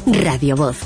Radio Voz.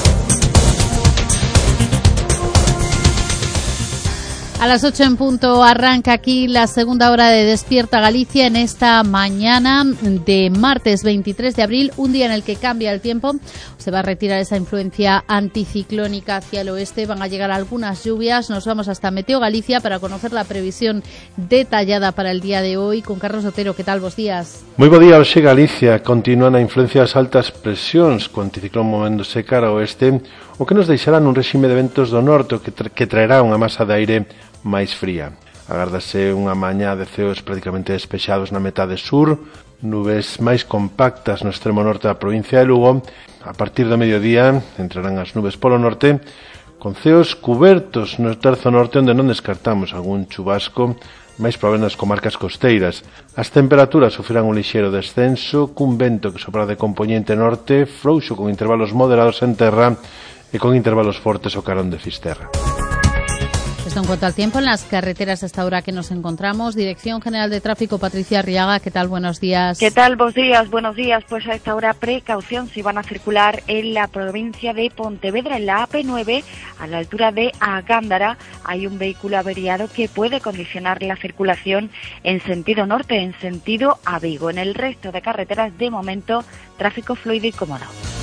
A las 8 en punto arranca aquí la segunda hora de Despierta Galicia en esta mañana de martes 23 de abril, un día en el que cambia el tiempo. Se va a retirar esa influencia anticiclónica hacia el oeste, van a llegar algunas lluvias. Nos vamos hasta Meteo Galicia para conocer la previsión detallada para el día de hoy con Carlos Otero. ¿Qué tal? Bos días. Moi bo día, hoxe Galicia continúan a influencia das altas presións co anticiclón movéndose cara ao oeste, o que nos deixará nun réxime de ventos do norte que traerá unha masa de aire máis fría. Agárdase unha mañá de ceos prácticamente despexados na metade sur, nubes máis compactas no extremo norte da provincia de Lugo. A partir do mediodía entrarán as nubes polo norte, con ceos cubertos no terzo norte, onde non descartamos algún chubasco, máis probable nas comarcas costeiras. As temperaturas sufrirán un lixeiro descenso, cun vento que sopra de compoñente norte, frouxo con intervalos moderados en terra e con intervalos fortes ao carón de Fisterra. Esto en cuanto al tiempo en las carreteras a esta hora que nos encontramos. Dirección General de Tráfico, Patricia Arriaga, ¿qué tal? Buenos días. ¿Qué tal? Buenos días. Pues a esta hora precaución si van a circular en la provincia de Pontevedra, en la AP9, a la altura de Agándara. Hay un vehículo averiado que puede condicionar la circulación en sentido norte, en sentido a Vigo. En el resto de carreteras, de momento, tráfico fluido y cómodo.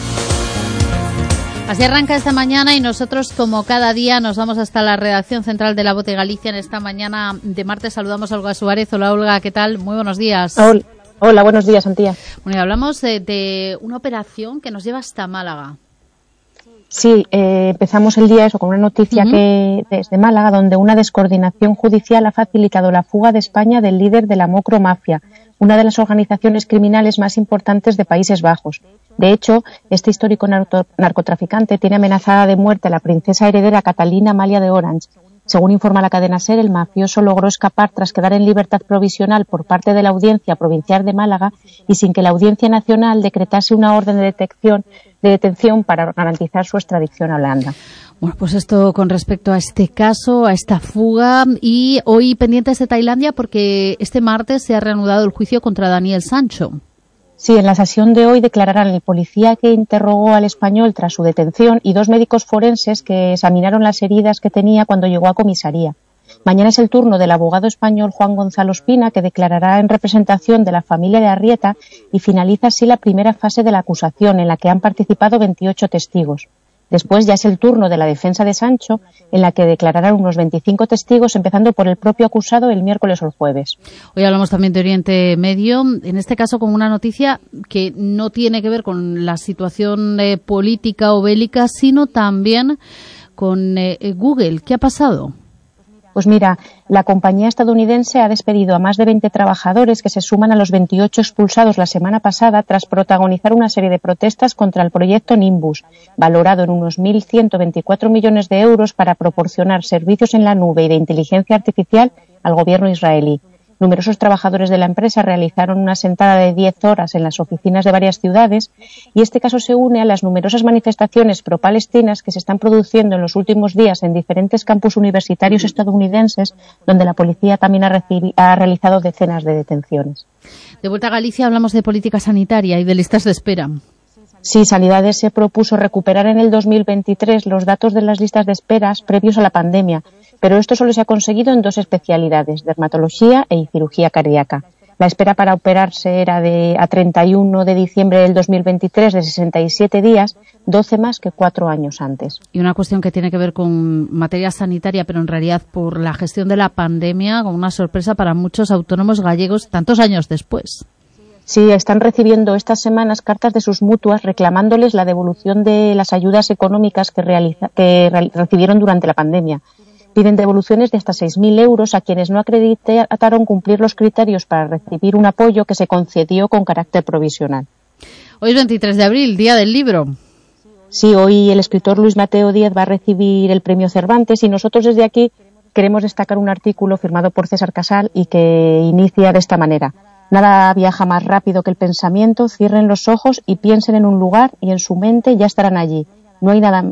Así arranca esta mañana y nosotros, como cada día, nos vamos hasta la redacción central de La Voz de Galicia. En esta mañana de martes saludamos a Olga Suárez. Hola, Olga, ¿qué tal? Muy buenos días. Hola, buenos días, Antía. Bueno, y hablamos de una operación que nos lleva hasta Málaga. Sí, empezamos el día con una noticia que desde Málaga, donde una descoordinación judicial ha facilitado la fuga de España del líder de la Mocromafia, una de las organizaciones criminales más importantes de Países Bajos. De hecho, este histórico narcotraficante tiene amenazada de muerte a la princesa heredera Catalina Amalia de Orange. Según informa la cadena SER, el mafioso logró escapar tras quedar en libertad provisional por parte de la Audiencia Provincial de Málaga y sin que la Audiencia Nacional decretase una orden de detención para garantizar su extradición a Holanda. Bueno, pues esto con respecto a este caso, a esta fuga, y hoy pendientes de Tailandia porque este martes se ha reanudado el juicio contra Daniel Sancho. Sí, en la sesión de hoy declararán el policía que interrogó al español tras su detención y dos médicos forenses que examinaron las heridas que tenía cuando llegó a comisaría. Mañana es el turno del abogado español Juan Gonzalo Espina, que declarará en representación de la familia de Arrieta, y finaliza así la primera fase de la acusación, en la que han participado 28 testigos. Después ya es el turno de la defensa de Sancho, en la que declararán unos 25 testigos, empezando por el propio acusado el miércoles o el jueves. Hoy hablamos también de Oriente Medio, en este caso con una noticia que no tiene que ver con la situación política o bélica, sino también con Google. ¿Qué ha pasado? Pues mira, la compañía estadounidense ha despedido a más de 20 trabajadores que se suman a los 28 expulsados la semana pasada tras protagonizar una serie de protestas contra el proyecto Nimbus, valorado en unos 1.124 millones de euros para proporcionar servicios en la nube y de inteligencia artificial al gobierno israelí. Numerosos trabajadores de la empresa realizaron una sentada de 10 horas en las oficinas de varias ciudades y este caso se une a las numerosas manifestaciones pro-palestinas que se están produciendo en los últimos días en diferentes campus universitarios estadounidenses, donde la policía también ha realizado decenas de detenciones. De vuelta a Galicia hablamos de política sanitaria y de listas de espera. Sí, Sanidades se propuso recuperar en el 2023 los datos de las listas de esperas previos a la pandemia, pero esto solo se ha conseguido en dos especialidades, dermatología y cirugía cardíaca. La espera para operarse era a 31 de diciembre del 2023 de 67 días, 12 más que 4 años antes. Y una cuestión que tiene que ver con materia sanitaria, pero en realidad por la gestión de la pandemia, con una sorpresa para muchos autónomos gallegos tantos años después. Sí, están recibiendo estas semanas cartas de sus mutuas reclamándoles la devolución de las ayudas económicas que recibieron durante la pandemia. Piden devoluciones de hasta 6.000 euros a quienes no acreditaron cumplir los criterios para recibir un apoyo que se concedió con carácter provisional. Hoy es 23 de abril, Día del Libro. Sí, hoy el escritor Luis Mateo Díez va a recibir el premio Cervantes y nosotros desde aquí queremos destacar un artículo firmado por César Casal y que inicia de esta manera. Nada viaja más rápido que el pensamiento, cierren los ojos y piensen en un lugar y en su mente ya estarán allí. No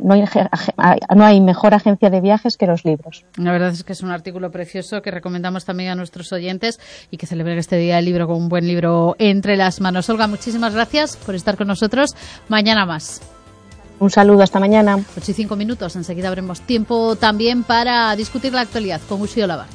hay mejor agencia de viajes que los libros. La verdad es que es un artículo precioso que recomendamos también a nuestros oyentes y que celebren este Día del Libro con un buen libro entre las manos. Olga, muchísimas gracias por estar con nosotros. Mañana más. Un saludo, hasta mañana. 8:05, enseguida habremos tiempo también para discutir la actualidad con Uxío Labarta.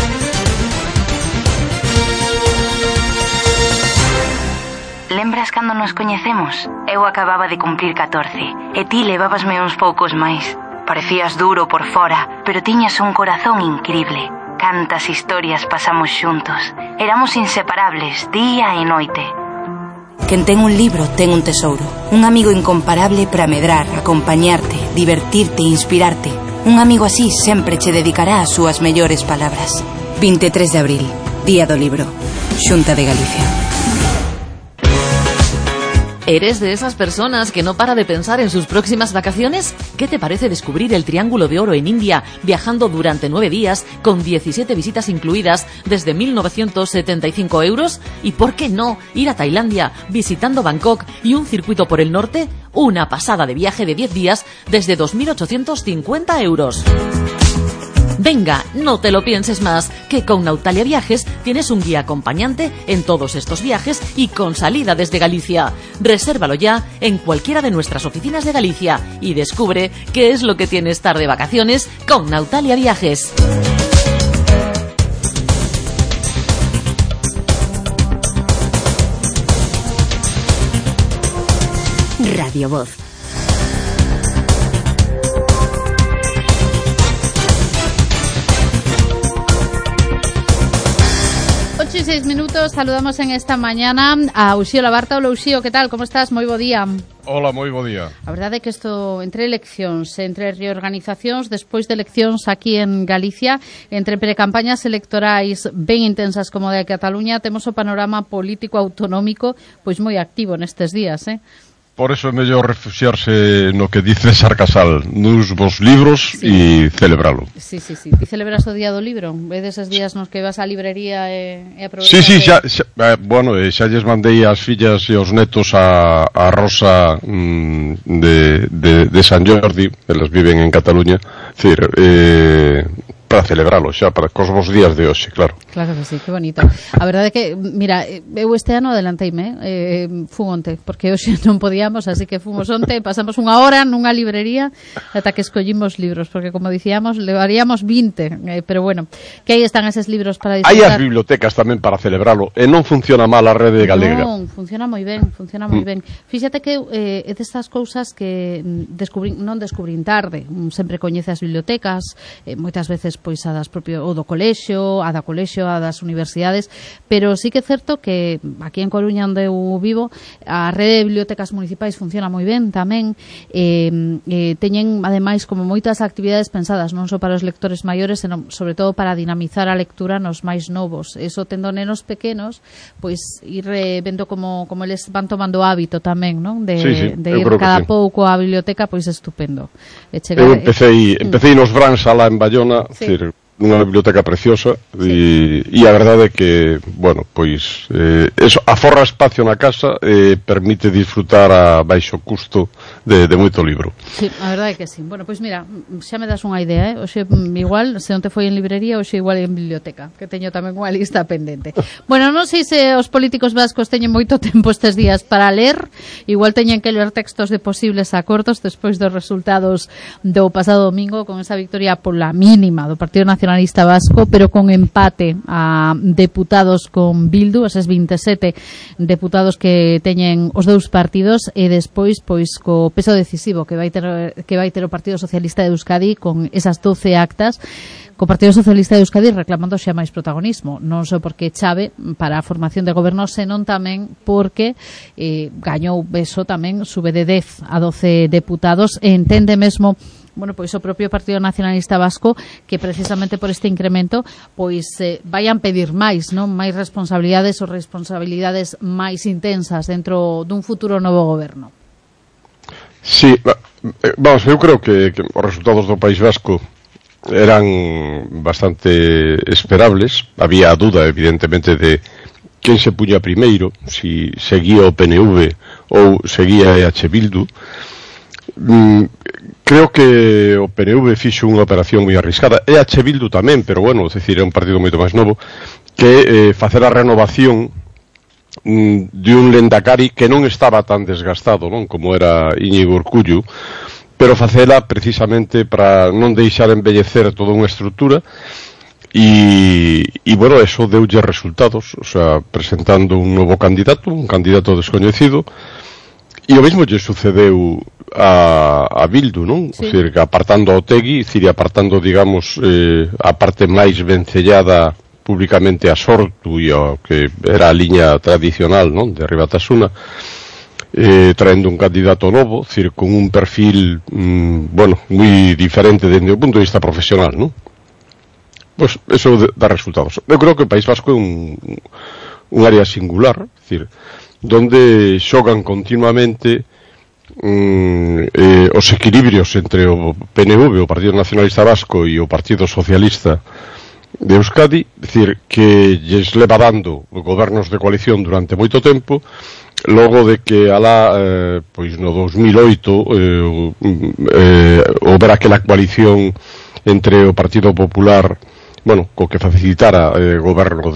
Lembras cando nos coñecemos? Eu acababa de cumplir 14 e ti levabasme uns poucos máis. Parecías duro por fora, pero tiñas un corazón increíble. Cantas historias pasamos xuntos. Éramos inseparables, día e noite. Quen ten un libro ten un tesouro. Un amigo incomparable para medrar, acompañarte, divertirte e inspirarte. Un amigo así sempre che dedicará as súas mellores palabras. 23 de abril, Día do Libro. Xunta de Galicia. ¿Eres de esas personas que no para de pensar en sus próximas vacaciones? ¿Qué te parece descubrir el Triángulo de Oro en India viajando durante 9 días con 17 visitas incluidas desde 1.975 euros? ¿Y por qué no ir a Tailandia visitando Bangkok y un circuito por el norte? Una pasada de viaje de 10 días desde 2.850 euros. Venga, no te lo pienses más, que con Nautalia Viajes tienes un guía acompañante en todos estos viajes y con salida desde Galicia. Resérvalo ya en cualquiera de nuestras oficinas de Galicia y descubre qué es lo que tiene estar de vacaciones con Nautalia Viajes. Radio Voz. 8:06, saludamos en esta mañana a Uxío Labarta. Hola Uxío, que tal? Como estás? Moi bo día. Hola, moi bo día. A verdade é que isto, entre eleccións, entre reorganizacións, despois de eleccións aquí en Galicia, entre precampañas electorais ben intensas como de Cataluña, temos o panorama político autonómico pois moi activo nestes días, Por eso é mellor refuxiarse no que dice César Casal, nos vos libros e celebralo. Sí. Ti celebras o Día do Libro? É deses días nos que vas á librería e aproveitas? Sí, xa lles mandei as fillas e os netos a Rosa de San Jordi, elas viven en Cataluña, para celebralo xa, para cos vos días de hoxe, claro. Claro que sí, que bonito. A verdade é que, mira, eu este ano adelanteime, fun onte, porque hoxe non podíamos, así que fomos onte, pasamos unha hora nunha librería ata que escollimos libros, porque como dicíamos, levaríamos 20, pero bueno, que aí están eses libros para disfrutar. Hai as bibliotecas tamén para celebralo, e non funciona mal a rede galega. Non, funciona moi ben. Fíxate que é destas cousas que non descubrín tarde, sempre coñece as bibliotecas, moitas veces pois a das propio o do colexio, a das universidades, pero sí que é certo que aquí en Coruña onde eu vivo, a rede de bibliotecas municipais funciona moi ben tamén, teñen ademais como moitas actividades pensadas non só para os lectores maiores, senón sobre todo para dinamizar a lectura nos máis novos. Eso tendo nenos pequenos, pois ir vendo como eles van tomando hábito tamén, non? De ir cada pouco á biblioteca, pois estupendo. Eu empecé nos Brans alá en Bayona, unha biblioteca preciosa, e a verdade é que, bueno, pois eso aforra espacio na casa e permite disfrutar a baixo custo de moito libro. Sí, a verdade é que sí. Bueno, pois mira, xa me das unha idea, Oxe, igual, se non te foi en librería, oxe igual en biblioteca, que teño tamén unha lista pendente. Bueno, non sei se os políticos vascos teñen moito tempo estes días para ler, igual teñen que ler textos de posibles acordos despois dos resultados do pasado domingo, con esa victoria pola mínima do Partido Nacionalista Vasco, pero con empate a deputados con Bildu, eses 27 deputados que teñen os dous partidos, e despois pois co peso decisivo que vai ter o Partido Socialista de Euskadi con esas 12 actas, co Partido Socialista de Euskadi reclamando xa máis protagonismo, non só porque chave para a formación de goberno, senón tamén porque gañou beso tamén, sube de 10 a 12 deputados, e entende mesmo, bueno, pois o propio Partido Nacionalista Vasco que precisamente por este incremento pois vayan pedir máis, non? Máis responsabilidades ou responsabilidades máis intensas dentro dun futuro novo goberno. Sí, vamos, eu creo que os resultados do País Vasco eran bastante esperables. Había a duda, evidentemente, de quen se puña primeiro, si seguía o PNV ou seguía EH Bildu. Creo que o PNV fixo unha operación moi arriscada, EH Bildu tamén, pero bueno, é dicir, é un partido moito máis novo, que facer a renovación de un Lendakari que non estaba tan desgastado, non, como era Íñigo Urcullu, pero facela precisamente para non deixar embellecer toda unha estrutura e bueno, eso deulle resultados, o sea, presentando un novo candidato, un candidato descoñecido, e o mesmo lle sucedeu a Bildu, non? Sí. O sea, que apartando a Otegi, apartando, digamos, a parte máis vencellada públicamente a Sortu e ao que era a liña tradicional, non, de Ribatasuna, traendo un candidato novo, decir, con un perfil bueno, moi diferente desde o punto de vista profesional, non? Pues eso dá resultados. Eu creo que o País Vasco é un área singular, decir, donde xogan continuamente os equilibrios entre o PNV, o Partido Nacionalista Vasco, e o Partido Socialista de Euskadi, decir, que lles leva dando gobernos de coalición durante moito tempo, logo de que alá, pois no 2008 houbera aquela coalición entre o Partido Popular, bueno, co que facilitara o goberno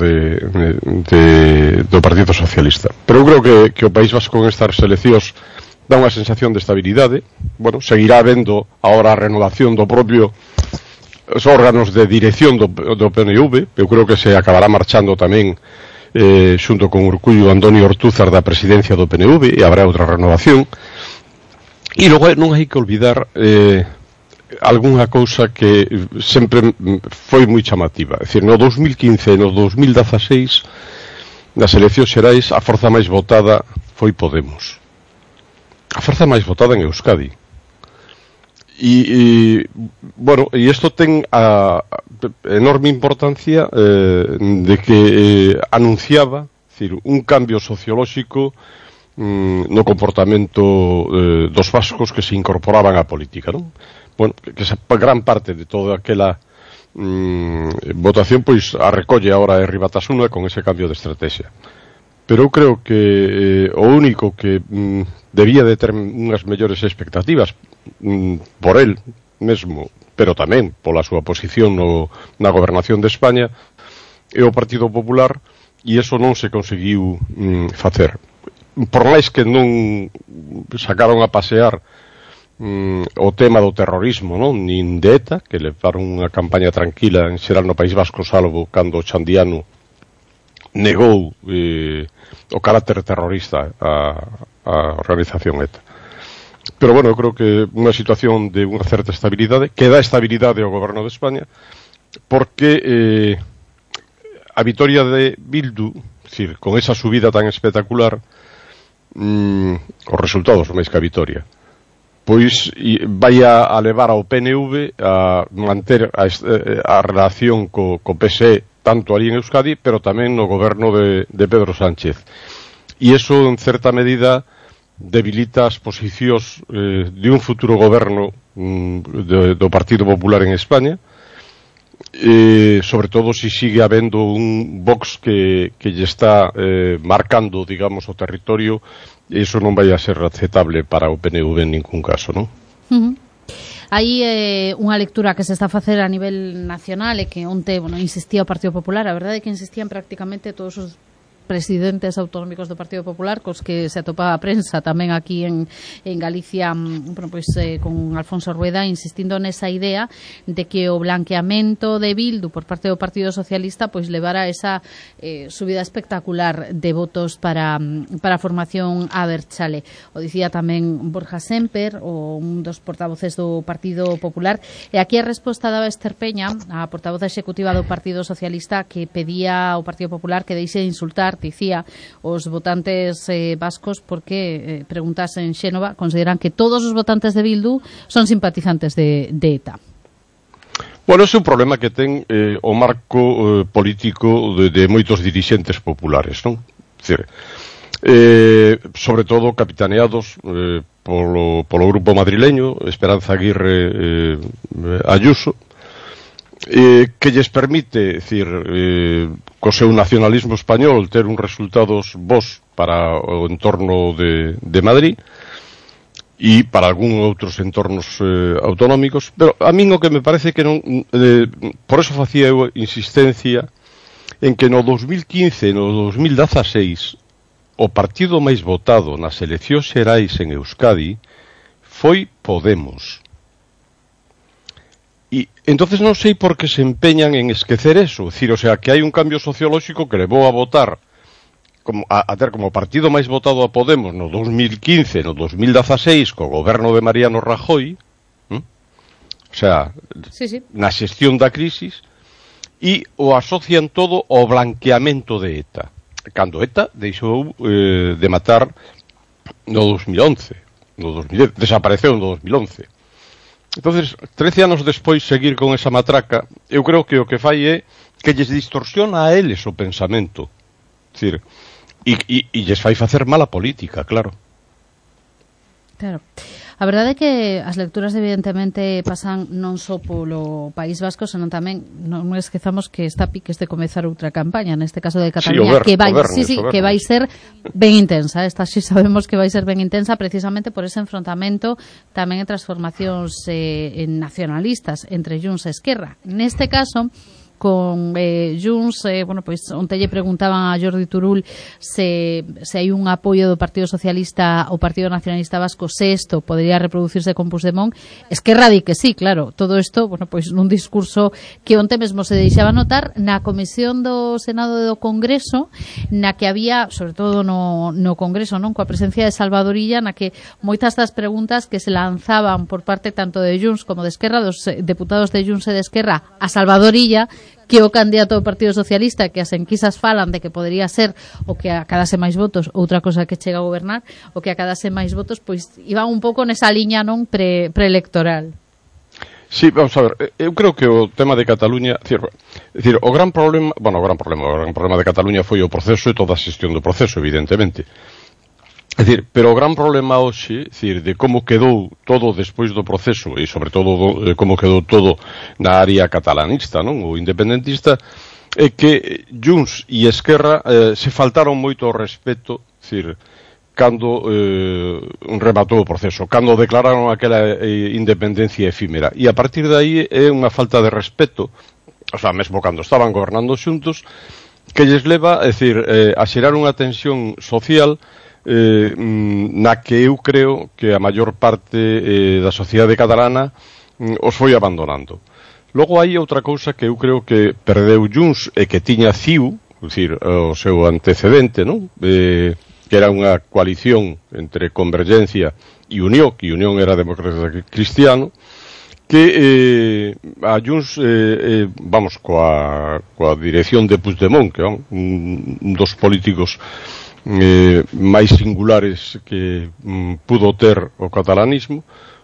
do Partido Socialista. Pero eu creo que o País Vasco en estas eleccións dá unha sensación de estabilidade. Bueno, seguirá habendo agora a renovación do propio os órganos de dirección do PNV. Eu creo que se acabará marchando tamén xunto con Urcullu Antonio Ortúzar da presidencia do PNV, e habrá outra renovación. E logo non hai que olvidar algunha cousa que sempre foi moi chamativa. É dicir, no 2015 e no 2016, nas eleccións xerais, a forza máis votada foi Podemos. A forza máis votada en Euskadi. Bueno, e isto ten a enorme importancia de que anunciaba, decir, un cambio sociolóxico no comportamento dos vascos que se incorporaban á política, non? Bueno, que gran parte de toda aquela votación pois a recolle agora de Ribatasuna con ese cambio de estrategia. Pero eu creo que o único que debía de ter unhas mellores expectativas por el mesmo, pero tamén pola súa posición na gobernación de España, é o Partido Popular, e eso non se conseguiu facer. Por máis que non sacaron a pasear o tema do terrorismo, non, nin de ETA, que levaron unha campaña tranquila en xeral no País Vasco, salvo cando Chandiano negou o carácter terrorista a organización ETA. Pero bueno, eu creo que unha situación de unha certa estabilidade, que dá estabilidade ao goberno de España, porque a vitoria de Bildu, decir, con esa subida tan espectacular, os resultados máis que a vitoria, pois vai a levar ao PNV a manter a relación co PSE tanto ali en Euskadi, pero tamén no goberno de Pedro Sánchez. E iso, en certa medida, debilita as posicións de un futuro goberno do Partido Popular en España, sobre todo se sigue habendo un Vox que lle está marcando, digamos, o territorio, e iso non vai a ser aceptable para o PNV en ningún caso, non? Hai unha lectura que se está a facer a nivel nacional e que onte, insistía o Partido Popular. A verdade é que insistían prácticamente todos os presidentes autonómicos do Partido Popular, cos que se atopa a prensa tamén aquí en Galicia, con Alfonso Rueda, insistindo nesa idea de que o blanqueamento de Bildu por parte do Partido Socialista pois levara esa subida espectacular de votos para a formación abertzale. O dicía tamén Borja Semper, un dos portavoces do Partido Popular, e aquí a resposta daba Esther Peña, a portavoz executiva do Partido Socialista, que pedía ao Partido Popular que deixe de insultar, dicía, os votantes vascos porque, preguntase en Xénova, consideran que todos os votantes de Bildu son simpatizantes de ETA. Bueno, ese é un problema que ten o marco político de moitos dirixentes populares, non? Decir, sobre todo capitaneados polo grupo madrileño, Esperanza Aguirre Ayuso, que lles permite, decir, co seu nacionalismo español ter uns resultados bons para o entorno de Madrid e para algún outros entornos autonómicos, pero a min o que me parece que non, por eso facía eu insistencia en que no 2015 e no 2016 o partido máis votado nas eleccións xerais en Euskadi foi Podemos. E entonces non sei por que se empeñan en esquecer eso, decir, o sea, que hai un cambio sociolóxico que levou a votar a ter como partido máis votado a Podemos no 2015, no 2016 co goberno de Mariano Rajoy, o sea, sí. Na xestión da crisis, e o asocian todo ao blanqueamento de ETA, cando ETA deixou de matar no 2011, desapareceu no 2011. Entonces, 13 anos despois seguir con esa matraca, eu creo que o que fai é que lles distorsiona a eles o pensamento. Decir, e lles fai facer mala política, claro. Claro. A verdade é que as lecturas evidentemente pasan non só polo País Vasco, senón tamén non esquezamos que está piques de comezar outra campaña, neste caso de Cataluña, que vai ser ben intensa. Esta sí sabemos que vai ser ben intensa precisamente por ese enfrontamento tamén en transformacións nacionalistas entre Junts e Esquerra. Neste caso con Junts, pois onte lle preguntaban a Jordi Turull se hai un apoio do Partido Socialista ao Partido Nacionalista Vasco, se isto podería reproducirse con Puigdemont. Esquerra di que sí, claro, todo isto, pois nun discurso que onte mesmo se deixaba notar na Comisión do Senado e do Congreso, na que había, sobre todo no Congreso, non, coa presencia de Salvador Illa, na que moitas das preguntas que se lanzaban por parte tanto de Junts como de Esquerra, dos deputados de Junts e de Esquerra, a Salvador Illa, que o candidato do Partido Socialista, que as enquisas falan de que podría ser o que acadase máis votos, outra cosa que chega a gobernar, o que acadase máis votos, pois iban un pouco nesa liña non preelectoral. Sí, vamos a ver, eu creo que o tema de Cataluña, decir, o gran problema de Cataluña foi o proceso e toda a xestión do proceso, evidentemente. É dicir, pero o gran problema hoxe, dicir, de como quedou todo despois do proceso e sobre todo como quedou todo na área catalanista, non, ou independentista, é que Junts e Esquerra se faltaron moito ao respeto, dicir, cando rematou o proceso, cando declararon aquela independencia efímera, e a partir de aí é unha falta de respeto, o sea, mesmo cando estaban gobernando xuntos, que lles leva, é dicir, a xerar unha tensión social na que eu creo que a maior parte da sociedade catalana os foi abandonando. Logo hai outra cousa que eu creo que perdeu Junts e que tiña CiU, é dicir, o seu antecedente, non? Que era unha coalición entre Convergencia e Unión, que Unión era demócrata cristiano, que a Junts, vamos, coa dirección de Puigdemont, que é un dos políticos máis singulares que pudo ter o catalanismo,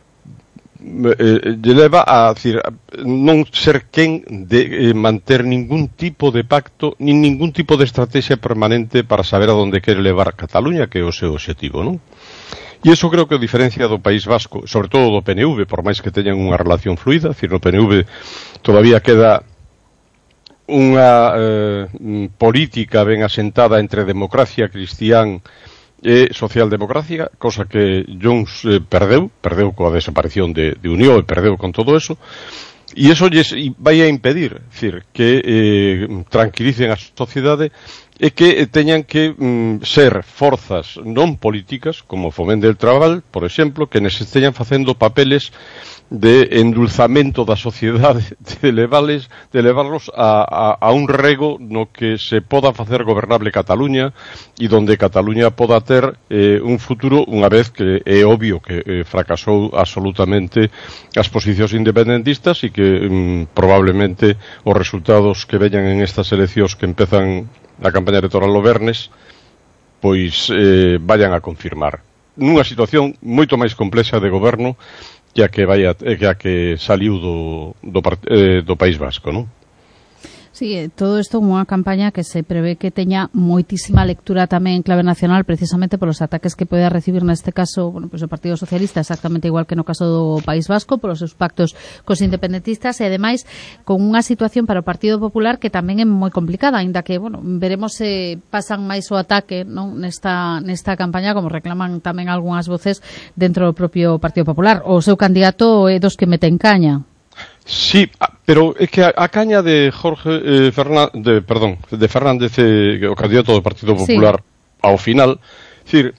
lle leva a decir, non ser quen de manter ningún tipo de pacto nin ningún tipo de estrategia permanente para saber a donde quere levar Cataluña, que é o seu objetivo, non? E iso creo que a diferencia do País Vasco, sobre todo do PNV, por máis que teñan unha relación fluida, decir, no PNV todavía queda unha política ben asentada entre democracia cristián e socialdemocracia, cosa que Junts perdeu coa desaparición de Unión e perdeu con todo eso, e iso vai a impedir, decir, que tranquilicen a sociedade e que teñan que ser forzas non políticas, como Foment del Traballo, por exemplo, que nes esteñan facendo papeles de endulzamento da sociedade, de levarlos a un rego no que se poda facer gobernable Cataluña e donde Cataluña poda ter un futuro, unha vez que é obvio que fracasou absolutamente as posicións independentistas e que probablemente os resultados que veñan en estas eleccións que empezan a campaña electoral o vernes pois vayan a confirmar nunha situación moito máis complexa de goberno que a que saliu do País Vasco, non? Sí, todo isto unha campaña que se prevé que teña moitísima lectura tamén en clave nacional, precisamente polos ataques que pode recibir neste caso, o Partido Socialista, exactamente igual que no caso do País Vasco, polos seus pactos cos independentistas e ademais con unha situación para o Partido Popular que tamén é moi complicada, aínda que, veremos se pasan máis o ataque, non, nesta campaña, como reclaman tamén algunhas voces dentro do propio Partido Popular. O seu candidato é dos que meten caña. Sí, pero é que a caña de Jorge Fernández, o candidato do Partido Popular, ao final, decir,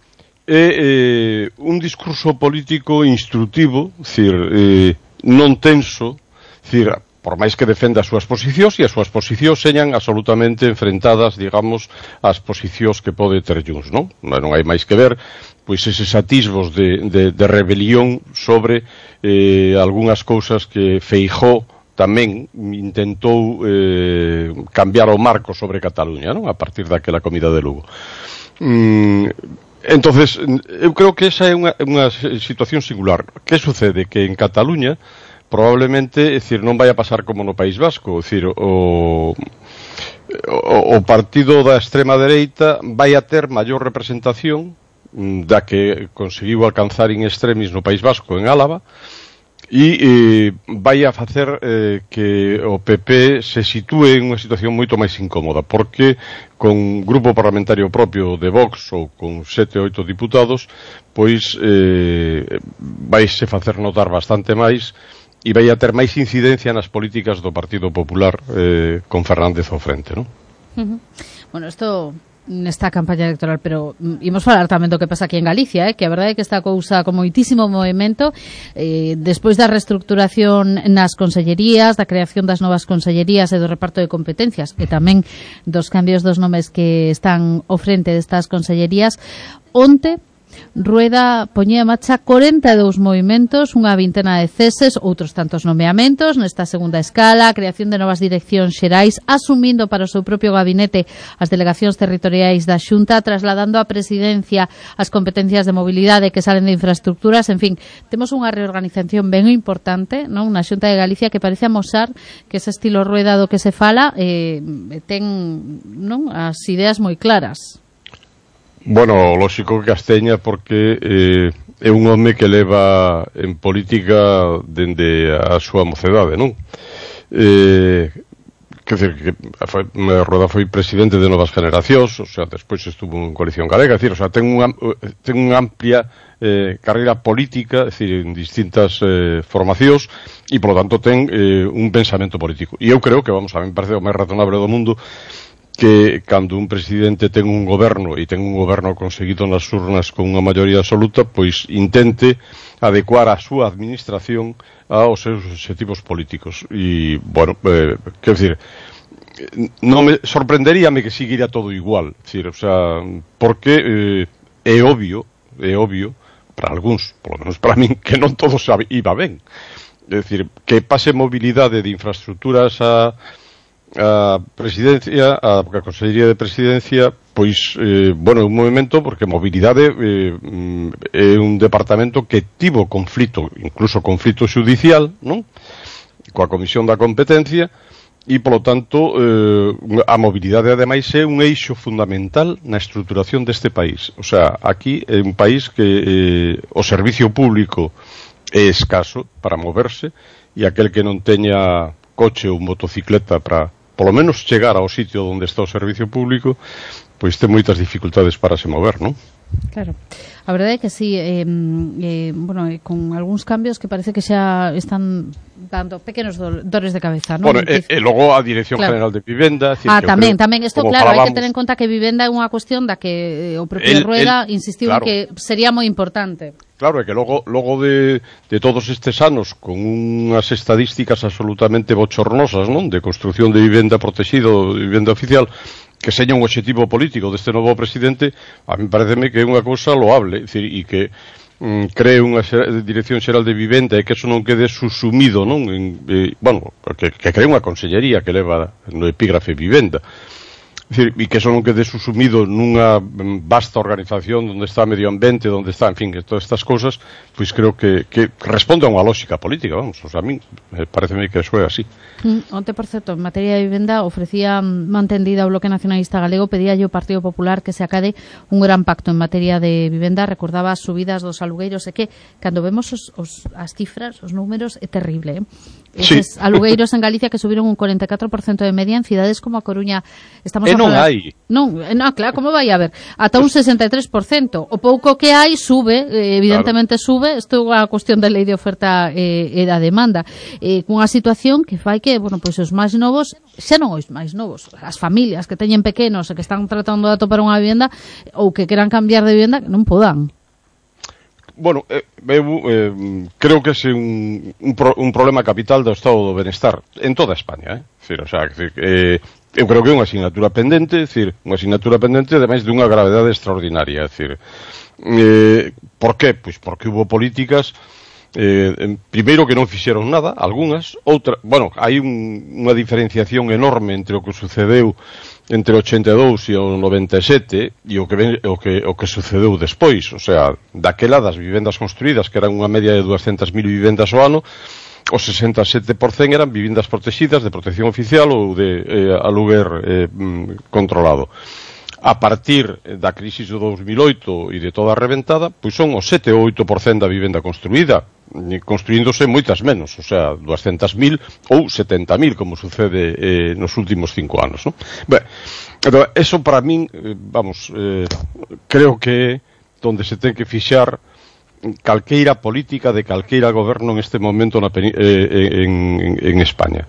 é un discurso político instructivo, decir, non tenso, decir, por máis que defenda as súas posicións, e as súas posicións señan absolutamente enfrentadas, digamos, ás posicións que pode ter Junts, non? Non hai máis que ver pois eses atisbos de rebelión sobre algunhas cousas que Feijóo tamén intentou cambiar o marco sobre Cataluña, non? A partir daquela comida de Lugo. Entonces, eu creo que esa é unha situación singular. Que sucede? Que en Cataluña probablemente, é dicir, non vai a pasar como no País Vasco, é dicir, o partido da extrema dereita vai a ter maior representación da que conseguiu alcanzar in extremis no País Vasco, en Álava, e vai a facer que o PP se sitúe en unha situación moito máis incómoda, porque con grupo parlamentario propio de Vox ou con 7 ou 8 diputados, pois vaise facer notar bastante máis e vai a ter máis incidencia nas políticas do Partido Popular con Fernández ao frente, non? Bueno, isto nesta campaña electoral, pero imos falar tamén do que pasa aquí en Galicia, que a verdade é que esta cousa con moitísimo movimento despois da reestructuración nas consellerías, da creación das novas consellerías e do reparto de competencias e tamén dos cambios dos nomes que están ao frente destas consellerías. Onte Rueda poñía en marcha 42 movimentos, unha vintena de ceses, outros tantos nomeamentos nesta segunda escala, a creación de novas direccións xerais, asumindo para o seu propio gabinete as delegacións territoriais da Xunta, trasladando á presidencia as competencias de mobilidade que salen de infraestructuras. En fin, temos unha reorganización ben importante, non, na Xunta de Galicia, que parece amosar que ese estilo Rueda do que se fala ten, non, as ideas moi claras. Bueno, lógico que as teña porque é un home que leva en política dende a súa mocedade, non? Quer dizer, que Rueda foi presidente de Novas Generacións, o sea, despois estuvo en Coalición Galega, decir, o sea, ten unha amplia carreira política, decir, en distintas formacións, e polo tanto ten un pensamento político. E eu creo que, vamos, a mí me parece o máis razonable do mundo que cando un presidente ten un goberno e ten un goberno conseguido nas urnas con unha maioría absoluta, pois intente adecuar a súa administración aos seus objetivos políticos. E, bueno, quer dizer, non me sorprenderíame que seguira todo igual, decir, o sea, porque é obvio para algúns, polo menos para min, que non todo iba ben. É dicir, que pase mobilidade de infraestructuras a presidencia, a Consellería de Presidencia, pois, bueno, é un movimento porque mobilidade é un departamento que tivo conflito, incluso conflito judicial, non? Coa Comisión da Competencia, e, polo tanto, a mobilidade, ademais, é un eixo fundamental na estruturación deste país. O sea, aquí é un país que o servicio público é escaso para moverse, e aquel que non teña coche ou motocicleta para polo menos chegar ao sitio onde está o servicio público, pois ten moitas dificultades para se mover, non? Claro, a verdade é que sí, bueno, con algúns cambios que parece que xa están dando pequenos dores de cabeza, non? Bueno, e logo a Dirección General de Vivenda, decir, tamén, isto claro, hai que ter en conta que vivenda é unha cuestión da que o propio Rueda insistiu claro, en que sería moi importante. Claro, é que logo de todos estes anos con unhas estadísticas absolutamente bochornosas, non? De construción de vivenda protegida, de vivenda oficial, que seña un obxectivo político deste novo presidente, a mí pareceme que é unha cousa loable, é dicir, e que cree unha Dirección Xeral de Vivenda e que eso non quede susumido, non? Bueno, que cree unha consellería que leva no epígrafe vivenda. Decir, e que eso non quede susumido nunha vasta organización onde está medio ambiente, onde está, en fin, todas estas cousas, pois creo que responde a unha lógica política, vamos, o sea, a mí pareceme que eso é así. Onte, por certo, en materia de vivenda ofrecía mantendida o Bloque Nacionalista Galego, pedía o Partido Popular que se acade un gran pacto en materia de vivenda, recordaba as subidas dos alugueiros, e que cando vemos as cifras, os números, é terrible, Eses alugueiros en Galicia que subiron un 44% de media, en cidades como a Coruña estamos non hai. Non, claro, como vai a haber? Ata un 63%. O pouco que hai sube, evidentemente sube, isto é unha cuestión da lei de oferta e da demanda. Cunha situación que fai que, bueno, pois os máis novos, xa non os máis novos, as familias que teñen pequenos e que están tratando de atopar unha vivenda ou que queran cambiar de vivenda, non podan. Bueno, creo que é un problema capital do estado do benestar en toda España, Decir, o sea, eu creo que é unha asignatura pendente, ademais dunha gravedade extraordinaria, por qué? Pois porque hubo políticas primeiro que non fixeron nada, algunhas, hai unha diferenciación enorme entre o que sucedeu entre o 82 e o 97 e o que sucedeu despois, o sea, daquela das vivendas construídas, que eran unha media de 200.000 vivendas ao ano, o 67% eran vivendas protegidas de protección oficial ou de aluguer controlado. A partir da crisis do 2008 e de toda a reventada, pois son o 7 ou 8% da vivenda construída, construíndose moitas menos, o sea, 200.000 ou 70.000, como sucede nos últimos 5 anos, ¿no? Ben, eso para min, creo que é onde se ten que fixar calqueira política de calqueira goberno en este momento en España.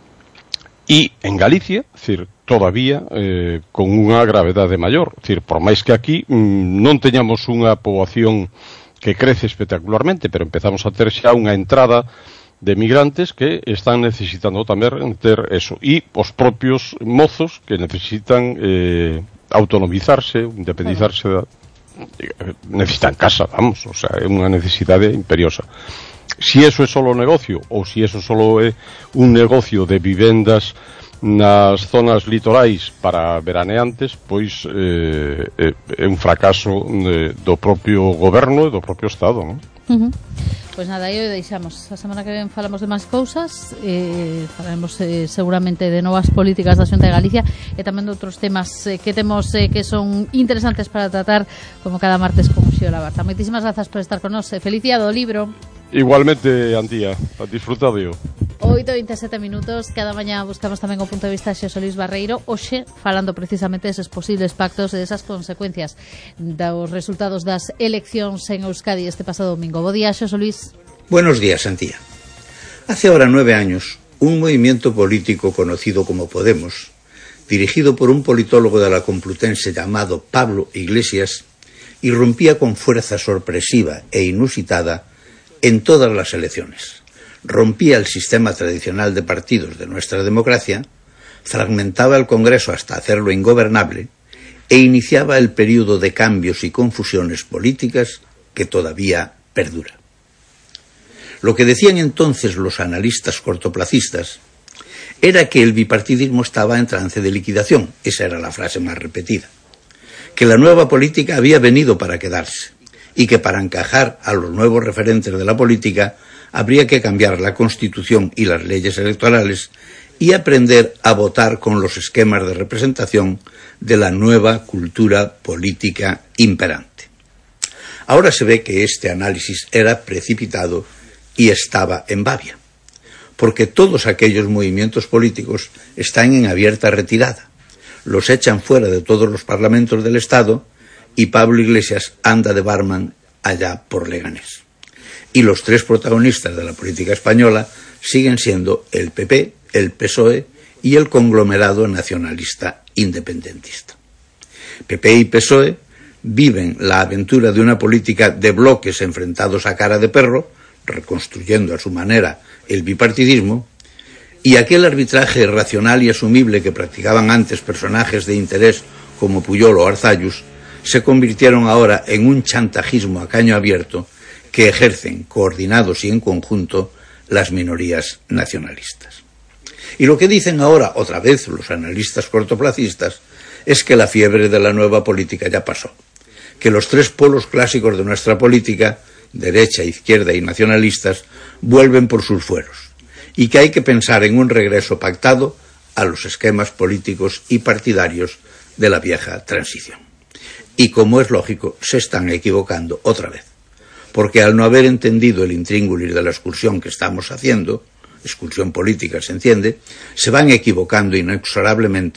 E en Galicia, todavía con unha gravedade maior, por máis que aquí non teñamos unha poboación que crece espectacularmente, pero empezamos a ter xa unha entrada de migrantes que están necesitando tamén ter eso, e os propios mozos que necesitan autonomizarse, independizarse, necesitan casa, o sea, é unha necesidade imperiosa. Si eso é solo negocio, ou si eso solo é un negocio de vivendas nas zonas litorais para veraneantes, pois é un fracaso do propio goberno e do propio Estado, non? Pois nada, aí o deixamos. A semana que ven falamos de máis cousas, falaremos seguramente de novas políticas da Xunta de Galicia e tamén de outros temas que temos que son interesantes para tratar, como cada martes con Xio Labarta. Moitísimas grazas por estar con nós. Feliz día do libro. Igualmente, Antía, disfrutadeo. 8:27 minutos, cada mañá buscamos tamén o punto de vista de Xosé Luis Barreiro, hoxe falando precisamente deses posibles pactos e desas consecuencias dos resultados das eleccións en Euskadi este pasado domingo. Bo día, Xosé Luis. Buenos días, Antía. Hace ahora 9 años, un movimiento político conocido como Podemos, dirigido por un politólogo de la Complutense llamado Pablo Iglesias, irrumpía con fuerza sorpresiva e inusitada en todas las elecciones. Rompía el sistema tradicional de partidos de nuestra democracia, fragmentaba el Congreso hasta hacerlo ingobernable e iniciaba el período de cambios y confusiones políticas que todavía perdura. Lo que decían entonces los analistas cortoplacistas era que el bipartidismo estaba en trance de liquidación, esa era la frase más repetida, que la nueva política había venido para quedarse y que para encajar a los nuevos referentes de la política habría que cambiar la Constitución y las leyes electorales y aprender a votar con los esquemas de representación de la nueva cultura política imperante. Ahora se ve que este análisis era precipitado y estaba en babia, porque todos aquellos movimientos políticos están en abierta retirada, los echan fuera de todos los parlamentos del Estado y Pablo Iglesias anda de barman allá por Leganés. Y los tres protagonistas de la política española siguen siendo el PP, el PSOE y el conglomerado nacionalista independentista. PP y PSOE viven la aventura de una política de bloques enfrentados a cara de perro, reconstruyendo a su manera el bipartidismo, y aquel arbitraje racional y asumible que practicaban antes personajes de interés como Pujol o Arzallus, se convirtieron ahora en un chantajismo a caño abierto que ejercen, coordinados y en conjunto, las minorías nacionalistas. Y lo que dicen ahora, otra vez, los analistas cortoplacistas, es que la fiebre de la nueva política ya pasó, que los tres polos clásicos de nuestra política, derecha, izquierda y nacionalistas, vuelven por sus fueros, y que hay que pensar en un regreso pactado a los esquemas políticos y partidarios de la vieja transición. Y como es lógico, se están equivocando otra vez, porque al no haber entendido el intríngulis de la excursión que estamos haciendo, excursión política se entiende, se van equivocando inexorablemente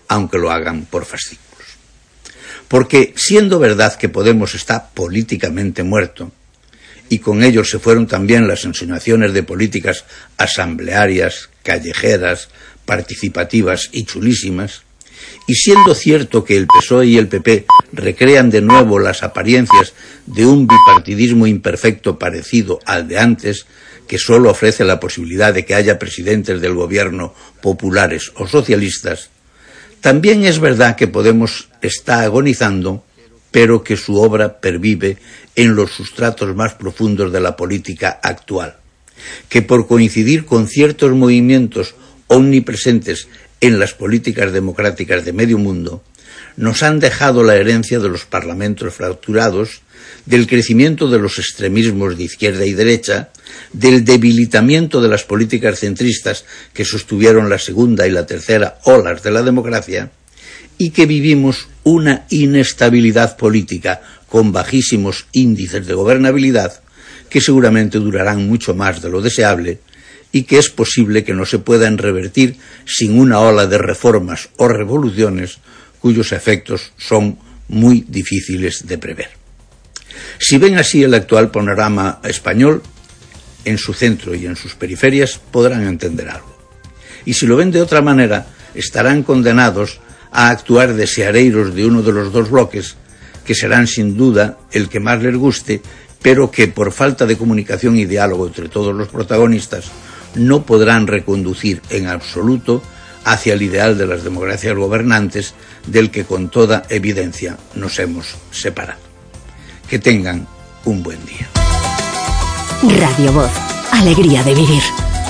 aunque lo hagan por fascículos. Porque, siendo verdad que Podemos está políticamente muerto, y con ello se fueron también las insinuaciones de políticas asamblearias, callejeras, participativas y chulísimas, y siendo cierto que el PSOE y el PP recrean de nuevo las apariencias de un bipartidismo imperfecto parecido al de antes, que solo ofrece la posibilidad de que haya presidentes del gobierno populares o socialistas, también es verdad que Podemos está agonizando, pero que su obra pervive en los sustratos más profundos de la política actual, que por coincidir con ciertos movimientos omnipresentes en las políticas democráticas de medio mundo, nos han dejado la herencia de los parlamentos fracturados, del crecimiento de los extremismos de izquierda y derecha, del debilitamiento de las políticas centristas que sostuvieron la segunda y la tercera olas de la democracia, y que vivimos una inestabilidad política con bajísimos índices de gobernabilidad que seguramente durarán mucho más de lo deseable y que es posible que no se puedan revertir sin una ola de reformas o revoluciones cuyos efectos son muy difíciles de prever. Si ven así el actual panorama español, en su centro y en sus periferias podrán entender algo. Y si lo ven de otra manera, estarán condenados a actuar de seareiros de uno de los dos bloques, que serán sin duda el que más les guste, pero que por falta de comunicación y diálogo entre todos los protagonistas no podrán reconducir en absoluto hacia el ideal de las democracias gobernantes del que con toda evidencia nos hemos separado. Que tengan un buen día. Radio Voz, alegría de vivir.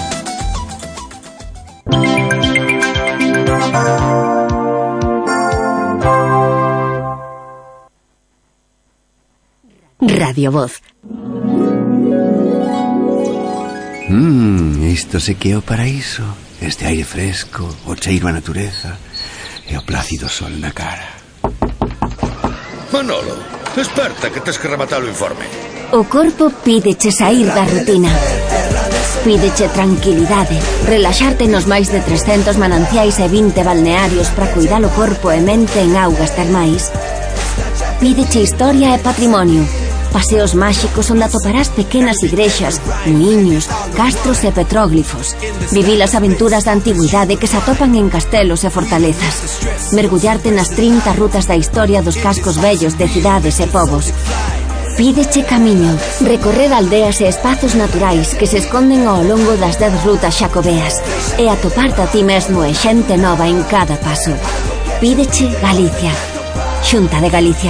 Radio Voz. Isto se que é o paraíso. Este aire fresco, o cheiro a natureza e o plácido sol na cara. Manolo, desperta que tes que rematar o informe. O corpo pídeche sair da rutina. Pídeche tranquilidade, relaxarte nos máis de 300 mananciais e 20 balnearios para cuidar o corpo e mente en augas termais. Pídeche historia e patrimonio. Paseos máxicos onde atoparás pequenas igrexas, muiños, castros e petróglifos. Vivir as aventuras da antigüidade que se atopan en castelos e fortalezas. Mergullarte nas 30 rutas da historia dos cascos vellos de cidades e povos. Pídeche camiño, recorrer aldeas e espazos naturais que se esconden ao longo das 10 rutas xacobeas e atoparte a ti mesmo e xente nova en cada paso. Pídeche Galicia. Xunta de Galicia.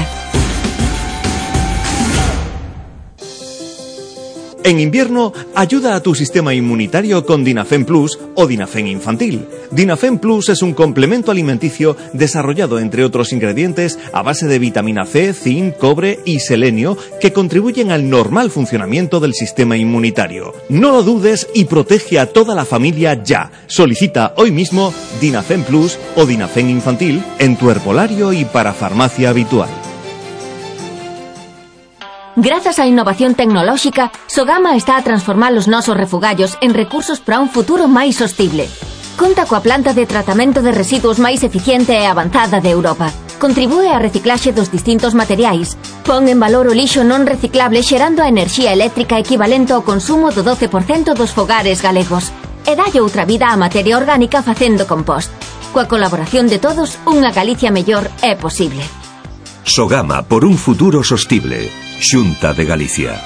En invierno, ayuda a tu sistema inmunitario con Dinafen Plus o Dinafen Infantil. Dinafen Plus es un complemento alimenticio desarrollado, entre otros ingredientes, a base de vitamina C, zinc, cobre y selenio que contribuyen al normal funcionamiento del sistema inmunitario. No lo dudes y protege a toda la familia ya. Solicita hoy mismo Dinafen Plus o Dinafen Infantil en tu herbolario y para farmacia habitual. Grazas á innovación tecnolóxica, Sogama está a transformar os nosos refugallos en recursos para un futuro máis sostible. Conta coa planta de tratamento de residuos máis eficiente e avanzada de Europa. Contribúe á reciclaxe dos distintos materiais. Pon en valor o lixo non reciclable xerando a enerxía eléctrica equivalente ao consumo do 12% dos fogares galegos. E dalle outra vida á materia orgánica facendo compost. Coa colaboración de todos, unha Galicia mellor é posible. Sogama por un futuro sostible. Xunta de Galicia.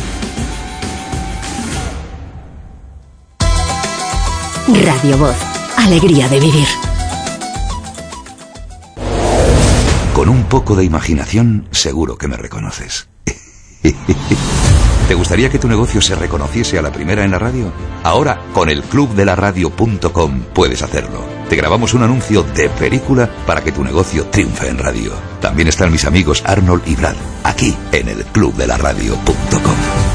Radio Voz, alegría de vivir. Con un poco de imaginación, seguro que me reconoces. ¿Te gustaría que tu negocio se reconociese a la primera en la radio? Ahora, con el clubdelaradio.com puedes hacerlo. Te grabamos un anuncio de película para que tu negocio triunfe en radio. También están mis amigos Arnold y Brad, aquí en el clubdelaradio.com.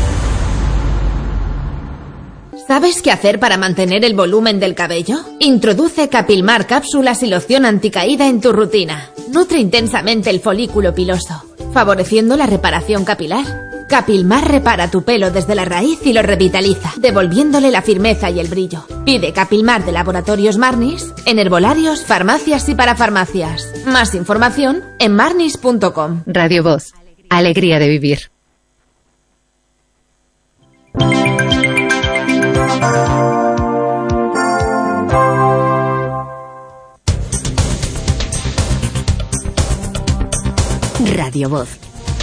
¿Sabes qué hacer para mantener el volumen del cabello? Introduce Capilmar cápsulas y loción anticaída en tu rutina. Nutre intensamente el folículo piloso, favoreciendo la reparación capilar. Capilmar repara tu pelo desde la raíz y lo revitaliza, devolviéndole la firmeza y el brillo. Pide Capilmar de Laboratorios Marnis en herbolarios, farmacias y parafarmacias. Más información en marnis.com. Radio Voz. Alegría de vivir. Radio Voz.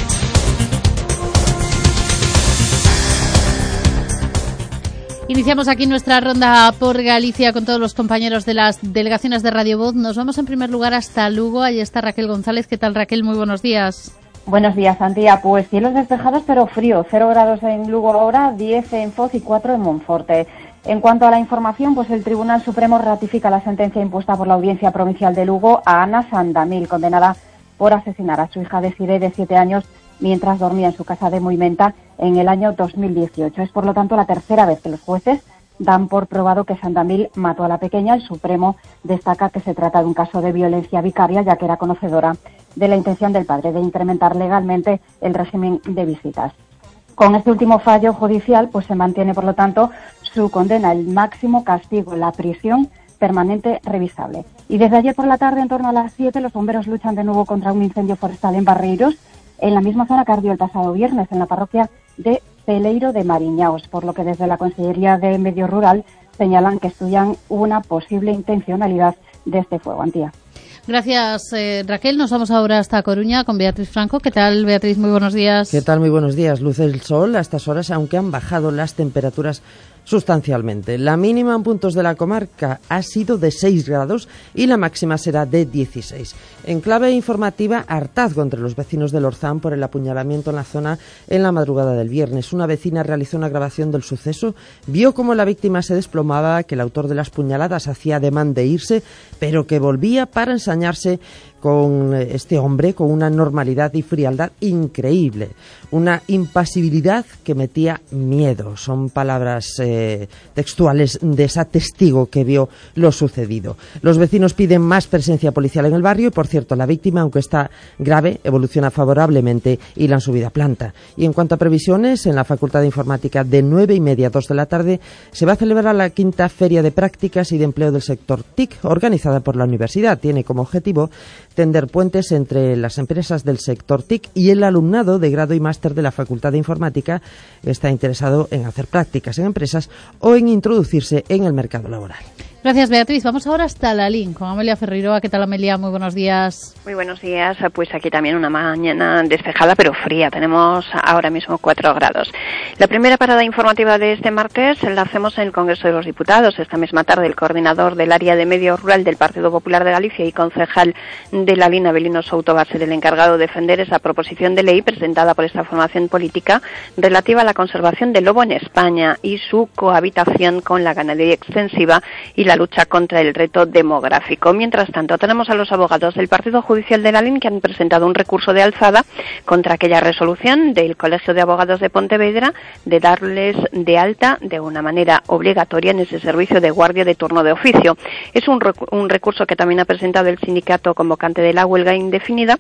Iniciamos aquí nuestra ronda por Galicia con todos los compañeros de las delegaciones de Radio Voz. Nos vamos en primer lugar hasta Lugo. Allí está Raquel González. ¿Qué tal, Raquel? Muy buenos días. Buenos días, Antía. Pues cielos despejados pero frío. 0 grados en Lugo ahora, 10 en Foz y 4 en Monforte. En cuanto a la información, pues el Tribunal Supremo ratifica la sentencia impuesta por la Audiencia Provincial de Lugo a Ana Sandamil, condenada por asesinar a su hija Desiré, de 7 años, mientras dormía en su casa de Moimenta en el año 2018. Es, por lo tanto, la tercera vez que los jueces dan por probado que Sandamil mató a la pequeña. El Supremo destaca que se trata de un caso de violencia vicaria, ya que era conocedora de la intención del padre de incrementar legalmente el régimen de visitas. Con este último fallo judicial, pues se mantiene, por lo tanto, su condena, el máximo castigo, la prisión permanente revisable. Y desde ayer por la tarde, en torno a las 7, los bomberos luchan de nuevo contra un incendio forestal en Barreiros, en la misma zona que ardió el pasado viernes, en la parroquia de Peleiro de Mariñaos, por lo que desde la Consellería de Medio Rural señalan que estudian una posible intencionalidad de este fuego. Antía. Gracias, Raquel. Nos vamos ahora hasta Coruña con Beatriz Franco. ¿Qué tal, Beatriz? Muy buenos días. ¿Qué tal? Muy buenos días. Luce el sol a estas horas, aunque han bajado las temperaturas sustancialmente. La mínima en puntos de la comarca ha sido de 6 grados y la máxima será de 16. En clave informativa, hartazgo entre los vecinos del Orzán por el apuñalamiento en la zona en la madrugada del viernes. Una vecina realizó una grabación del suceso, vio cómo la víctima se desplomaba, que el autor de las puñaladas hacía ademán de irse, pero que volvía para ensañarse con este hombre con una normalidad y frialdad increíble, una impasibilidad que metía miedo. Son palabras textuales de esa testigo que vio lo sucedido. Los vecinos piden más presencia policial en el barrio y, por cierto, la víctima, aunque está grave, evoluciona favorablemente y la han subido a planta. Y en cuanto a previsiones, en la Facultad de Informática de 9:30 a 2 de la tarde se va a celebrar la 5ª Feria de Prácticas y de Empleo del sector TIC, organizada por la universidad. Tiene como objetivo tender puentes entre las empresas del sector TIC y el alumnado de grado y máster de la Facultad de Informática que está interesado en hacer prácticas en empresas o en introducirse en el mercado laboral. Gracias, Beatriz. Vamos ahora hasta Lalín con Amelia Ferreiroa. ¿Qué tal, Amelia? Muy buenos días. Muy buenos días. Pues aquí también una mañana despejada pero fría. Tenemos ahora mismo 4 grados. La primera parada informativa de este martes la hacemos en el Congreso de los Diputados. Esta misma tarde el coordinador del área de medio rural del Partido Popular de Galicia y concejal de Lalín, Abelino Souto, va a ser el encargado de defender esa proposición de ley presentada por esta formación política relativa a la conservación del lobo en España y su cohabitación con la ganadería extensiva y la lucha contra el reto demográfico. Mientras tanto, tenemos a los abogados del Partido Judicial de Lalín que han presentado un recurso de alzada contra aquella resolución del Colegio de Abogados de Pontevedra de darles de alta de una manera obligatoria en ese servicio de guardia de turno de oficio. Es un recurso que también ha presentado el sindicato convocante de la huelga indefinida,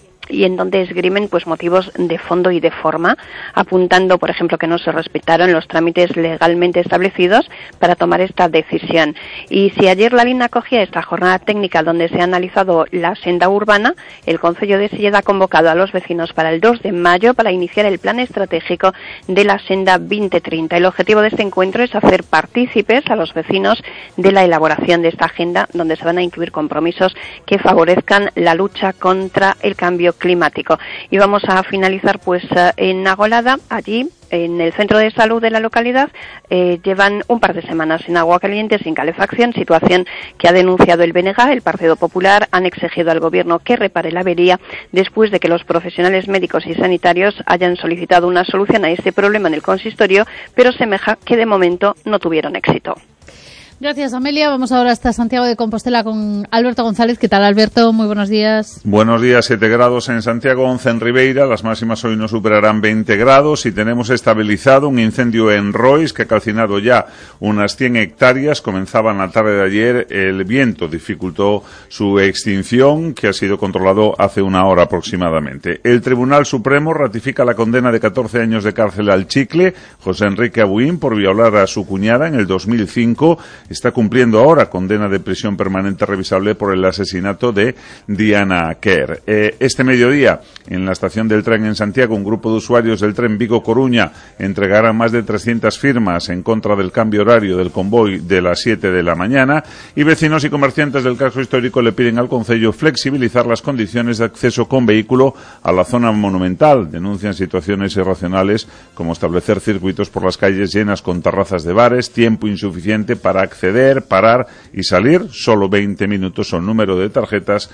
y en donde esgrimen pues motivos de fondo y de forma, apuntando, por ejemplo, que no se respetaron los trámites legalmente establecidos para tomar esta decisión. Y si ayer Lalín acogía esta jornada técnica donde se ha analizado la senda urbana, el Concello de Silleda ha convocado a los vecinos para el 2 de mayo para iniciar el plan estratégico de la Senda 2030. El objetivo de este encuentro es hacer partícipes a los vecinos de la elaboración de esta agenda, donde se van a incluir compromisos que favorezcan la lucha contra el cambio climático. Y vamos a finalizar pues en Agolada. Allí en el centro de salud de la localidad llevan un par de semanas sin agua caliente, sin calefacción, situación que ha denunciado el BNG. El Partido Popular han exigido al gobierno que repare la avería después de que los profesionales médicos y sanitarios hayan solicitado una solución a este problema en el consistorio, pero semeja que de momento no tuvieron éxito. Gracias, Amelia. Vamos ahora hasta Santiago de Compostela con Alberto González. ¿Qué tal, Alberto? Muy buenos días. Buenos días. 7 grados en Santiago, 11 en Ribeira. Las máximas hoy no superarán 20 grados y tenemos estabilizado un incendio en Rois que ha calcinado ya unas 100 hectáreas. Comenzaba en la tarde de ayer. El viento dificultó su extinción, que ha sido controlado hace una hora aproximadamente. El Tribunal Supremo ratifica la condena de 14 años de cárcel al chicle, José Enrique Abuín, por violar a su cuñada en el 2005. Está cumpliendo ahora condena de prisión permanente revisable por el asesinato de Diana Kerr. Este mediodía, en la estación del tren en Santiago, un grupo de usuarios del tren Vigo-Coruña entregarán más de 300 firmas en contra del cambio horario del convoy de las 7 de la mañana, y vecinos y comerciantes del casco histórico le piden al Concello flexibilizar las condiciones de acceso con vehículo a la zona monumental. Denuncian situaciones irracionales como establecer circuitos por las calles llenas con terrazas de bares, tiempo insuficiente para acceder, parar y salir, solo 20 minutos son número de tarjetas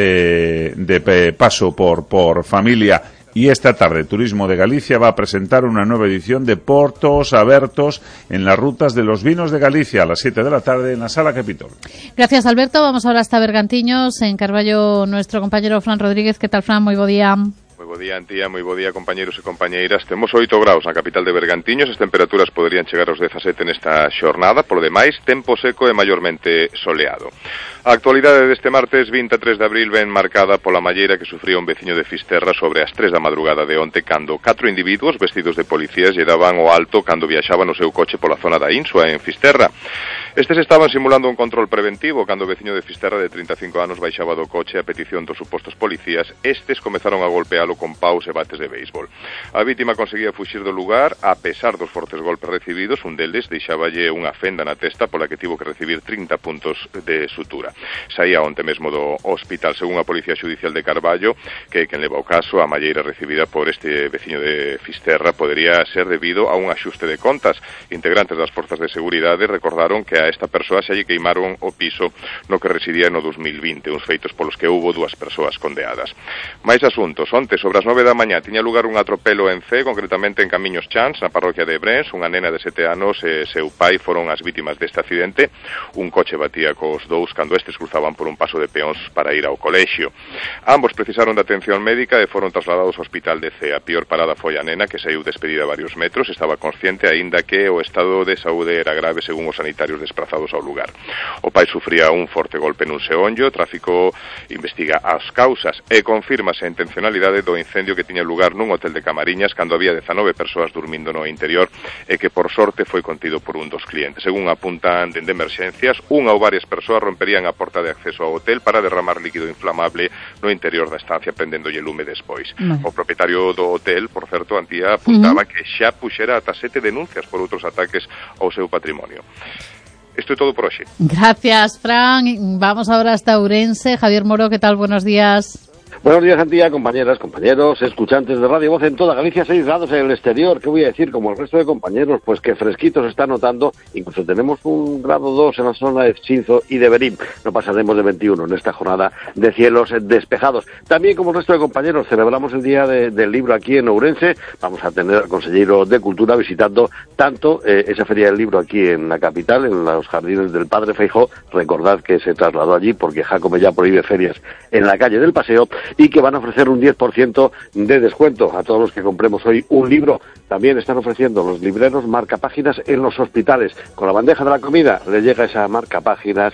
de paso por familia. Y esta tarde Turismo de Galicia va a presentar una nueva edición de Portos Abertos en las rutas de los vinos de Galicia a las 7 de la tarde en la Sala Capitol. Gracias, Alberto. Vamos ahora hasta Bergantiños, en Carballo, nuestro compañero Fran Rodríguez. ¿Qué tal, Fran? Muy buen día. Moi bo día, Antía, moi bo día, compañeiros e compañeiras. Temos 8 graus na capital de Bergantiños, as temperaturas poderían chegar aos 17 nesta xornada, polo demais, tempo seco e maiormente soleado. A actualidade deste martes 23 de abril ven marcada pola malleira que sufría un veciño de Fisterra sobre as 3 da madrugada de onte, cando 4 individuos vestidos de policías lle daban o alto cando viaxaban no seu coche pola zona da Insua, en Fisterra. Estes estaban simulando un control preventivo cando o veciño de Fisterra de 35 anos baixaba do coche a petición dos supostos policías. Estes comezaron a golpealo con paus e bates de béisbol. A vítima conseguía fuxir do lugar a pesar dos fortes golpes recibidos. Un deles deixáballe unha fenda na testa pola que tivo que recibir 30 puntos de sutura. Saía onte mesmo do hospital. Según a Policía Xudicial de Carballo, que quen leva o caso, a malleira recibida por este veciño de Fisterra podería ser debido a un axuste de contas. Integrantes das forzas de seguridade recordaron que a esta persoa xa lle queimaron o piso no que residía no 2020, uns feitos polos que houbo 2 persoas condeadas. Mais asuntos. Onte, sobre as 9 da mañá, tiña lugar un atropelo en C, concretamente en Camiños Chans, na parroquia de Brens. Unha nena de 7 anos e seu pai foron as vítimas deste accidente. Un coche batía cos dous cando estes cruzaban por un paso de peóns para ir ao colexio. Ambos precisaron de atención médica e foron trasladados ao hospital de C. A pior parada foi a nena, que saiu despedida a varios metros, estaba consciente, aínda que o estado de saúde era grave según os sanitarios desprazados ao lugar. O pai sufría un forte golpe nun xeonllo. O tráfico investiga as causas e confirmase a intencionalidade do incendio que tiña lugar nun hotel de Camariñas cando había 19 persoas dormindo no interior e que por sorte foi contido por un dos clientes. Según apuntan dende emerxencias, unha ou varias persoas romperían a porta de acceso ao hotel para derramar líquido inflamable no interior da estancia, prendendolle lume despois. O propietario do hotel, por certo, Antía, apuntaba que xa puxera ata 7 denuncias por outros ataques ao seu patrimonio. Esto es todo por hoy. Gracias, Fran. Vamos ahora hasta Ourense. Javier Moro, ¿qué tal? Buenos días. Buenos días, Antía, compañeras, compañeros, escuchantes de Radio Voz en toda Galicia, 6 grados en el exterior. ¿Qué voy a decir? Como el resto de compañeros, pues que fresquito se está notando. Incluso tenemos 1,2 grados en la zona de Chinzo y de Berín. No pasaremos de 21 en esta jornada de cielos despejados. También, como el resto de compañeros, celebramos el Día del Libro aquí en Ourense. Vamos a tener al consejero de Cultura visitando tanto esa Feria del Libro aquí en la capital, en los jardines del Padre Feijóo. Recordad que se trasladó allí porque Jacome ya prohíbe ferias en la calle del Paseo, y que van a ofrecer un 10% de descuento a todos los que compremos hoy un libro. También están ofreciendo los libreros marcapáginas en los hospitales. Con la bandeja de la comida le llega ese marcapáginas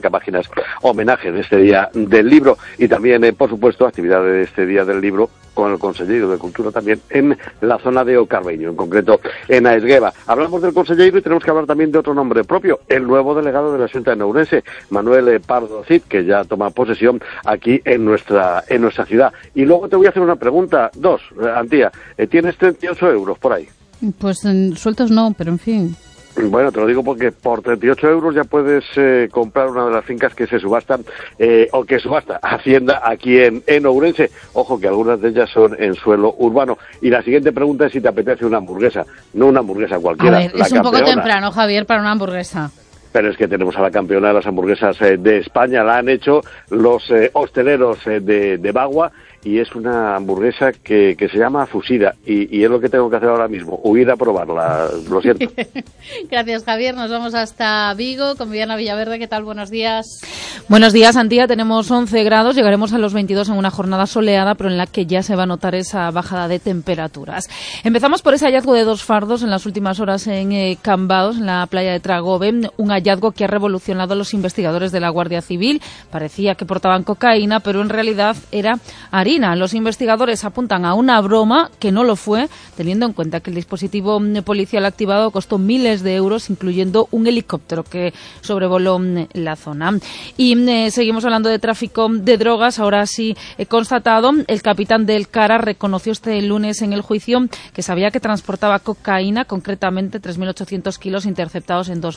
homenaje de este Día del Libro. Y también, por supuesto, actividades de este Día del Libro con el consejero de Cultura también en la zona de Ocarbeño, en concreto en Aesgueva. Hablamos del consejero y tenemos que hablar también de otro nombre propio, el nuevo delegado de la Xunta de Ourense, Manuel Pardo Cid, que ya toma posesión aquí en nuestra ciudad. Y luego te voy a hacer una pregunta, Antía, ¿tienes 38 euros por ahí? Pues sueltos no, pero en fin. Bueno, te lo digo porque por 38 euros ya puedes comprar una de las fincas que se subastan, o que subasta Hacienda aquí en Ourense. Ojo que algunas de ellas son en suelo urbano. Y la siguiente pregunta es si te apetece una hamburguesa. No una hamburguesa cualquiera. A ver, es un poco temprano, Javier, para una hamburguesa. Pero es que tenemos a la campeona de las hamburguesas de España. La han hecho los hosteleros de Bagua y es una hamburguesa que se llama Fusida, y es lo que tengo que hacer ahora mismo, huir a probarla, lo siento. Gracias, Javier. Nos vamos hasta Vigo con Viviana Villaverde. ¿Qué tal? Buenos días. Buenos días, Antía. Tenemos 11 grados, llegaremos a los 22 en una jornada soleada, pero en la que ya se va a notar esa bajada de temperaturas. Empezamos por ese hallazgo de 2 fardos en las últimas horas en Cambados, en la playa de Tragove, un hallazgo que ha revolucionado a los investigadores de la Guardia Civil. Parecía que portaban cocaína, pero en realidad era harina. Los investigadores apuntan a una broma que no lo fue, teniendo en cuenta que el dispositivo policial activado costó miles de euros, incluyendo un helicóptero que sobrevoló la zona. Y seguimos hablando de tráfico de drogas. Ahora sí he constatado, el capitán del CARA reconoció este lunes en el juicio que sabía que transportaba cocaína, concretamente 3.800 kilos interceptados en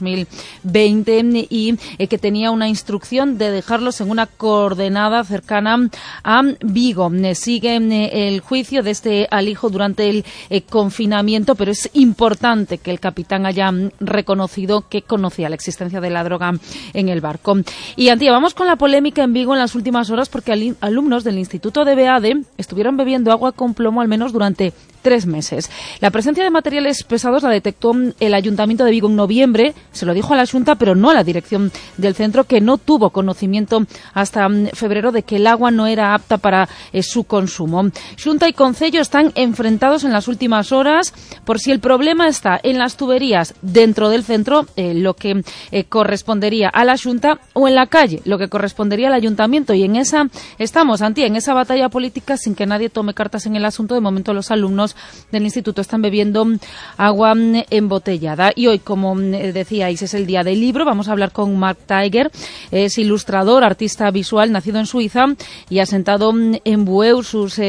2020, y que tenía una instrucción de dejarlos en una coordenada cercana a Vigo. Sigue el juicio de este alijo durante el confinamiento, pero es importante que el capitán haya reconocido que conocía la existencia de la droga en el barco. Y Antía, vamos con la polémica en Vigo en las últimas horas, porque alumnos del Instituto de Beade estuvieron bebiendo agua con plomo al menos durante 3 meses. La presencia de materiales pesados la detectó el Ayuntamiento de Vigo en noviembre, se lo dijo a la Xunta, pero no a la dirección del centro, que no tuvo conocimiento hasta febrero de que el agua no era apta para su consumo. Xunta y Concello están enfrentados en las últimas horas por si el problema está en las tuberías dentro del centro, lo que correspondería a la Xunta, o en la calle, lo que correspondería al Ayuntamiento. Y en esa estamos, Antía, en esa batalla política sin que nadie tome cartas en el asunto. De momento los alumnos del instituto están bebiendo agua embotellada. Y hoy, como decíais, es el día del libro. Vamos a hablar con Mark Tiger. Es ilustrador, artista visual, nacido en Suiza y asentado en Bueu. Sus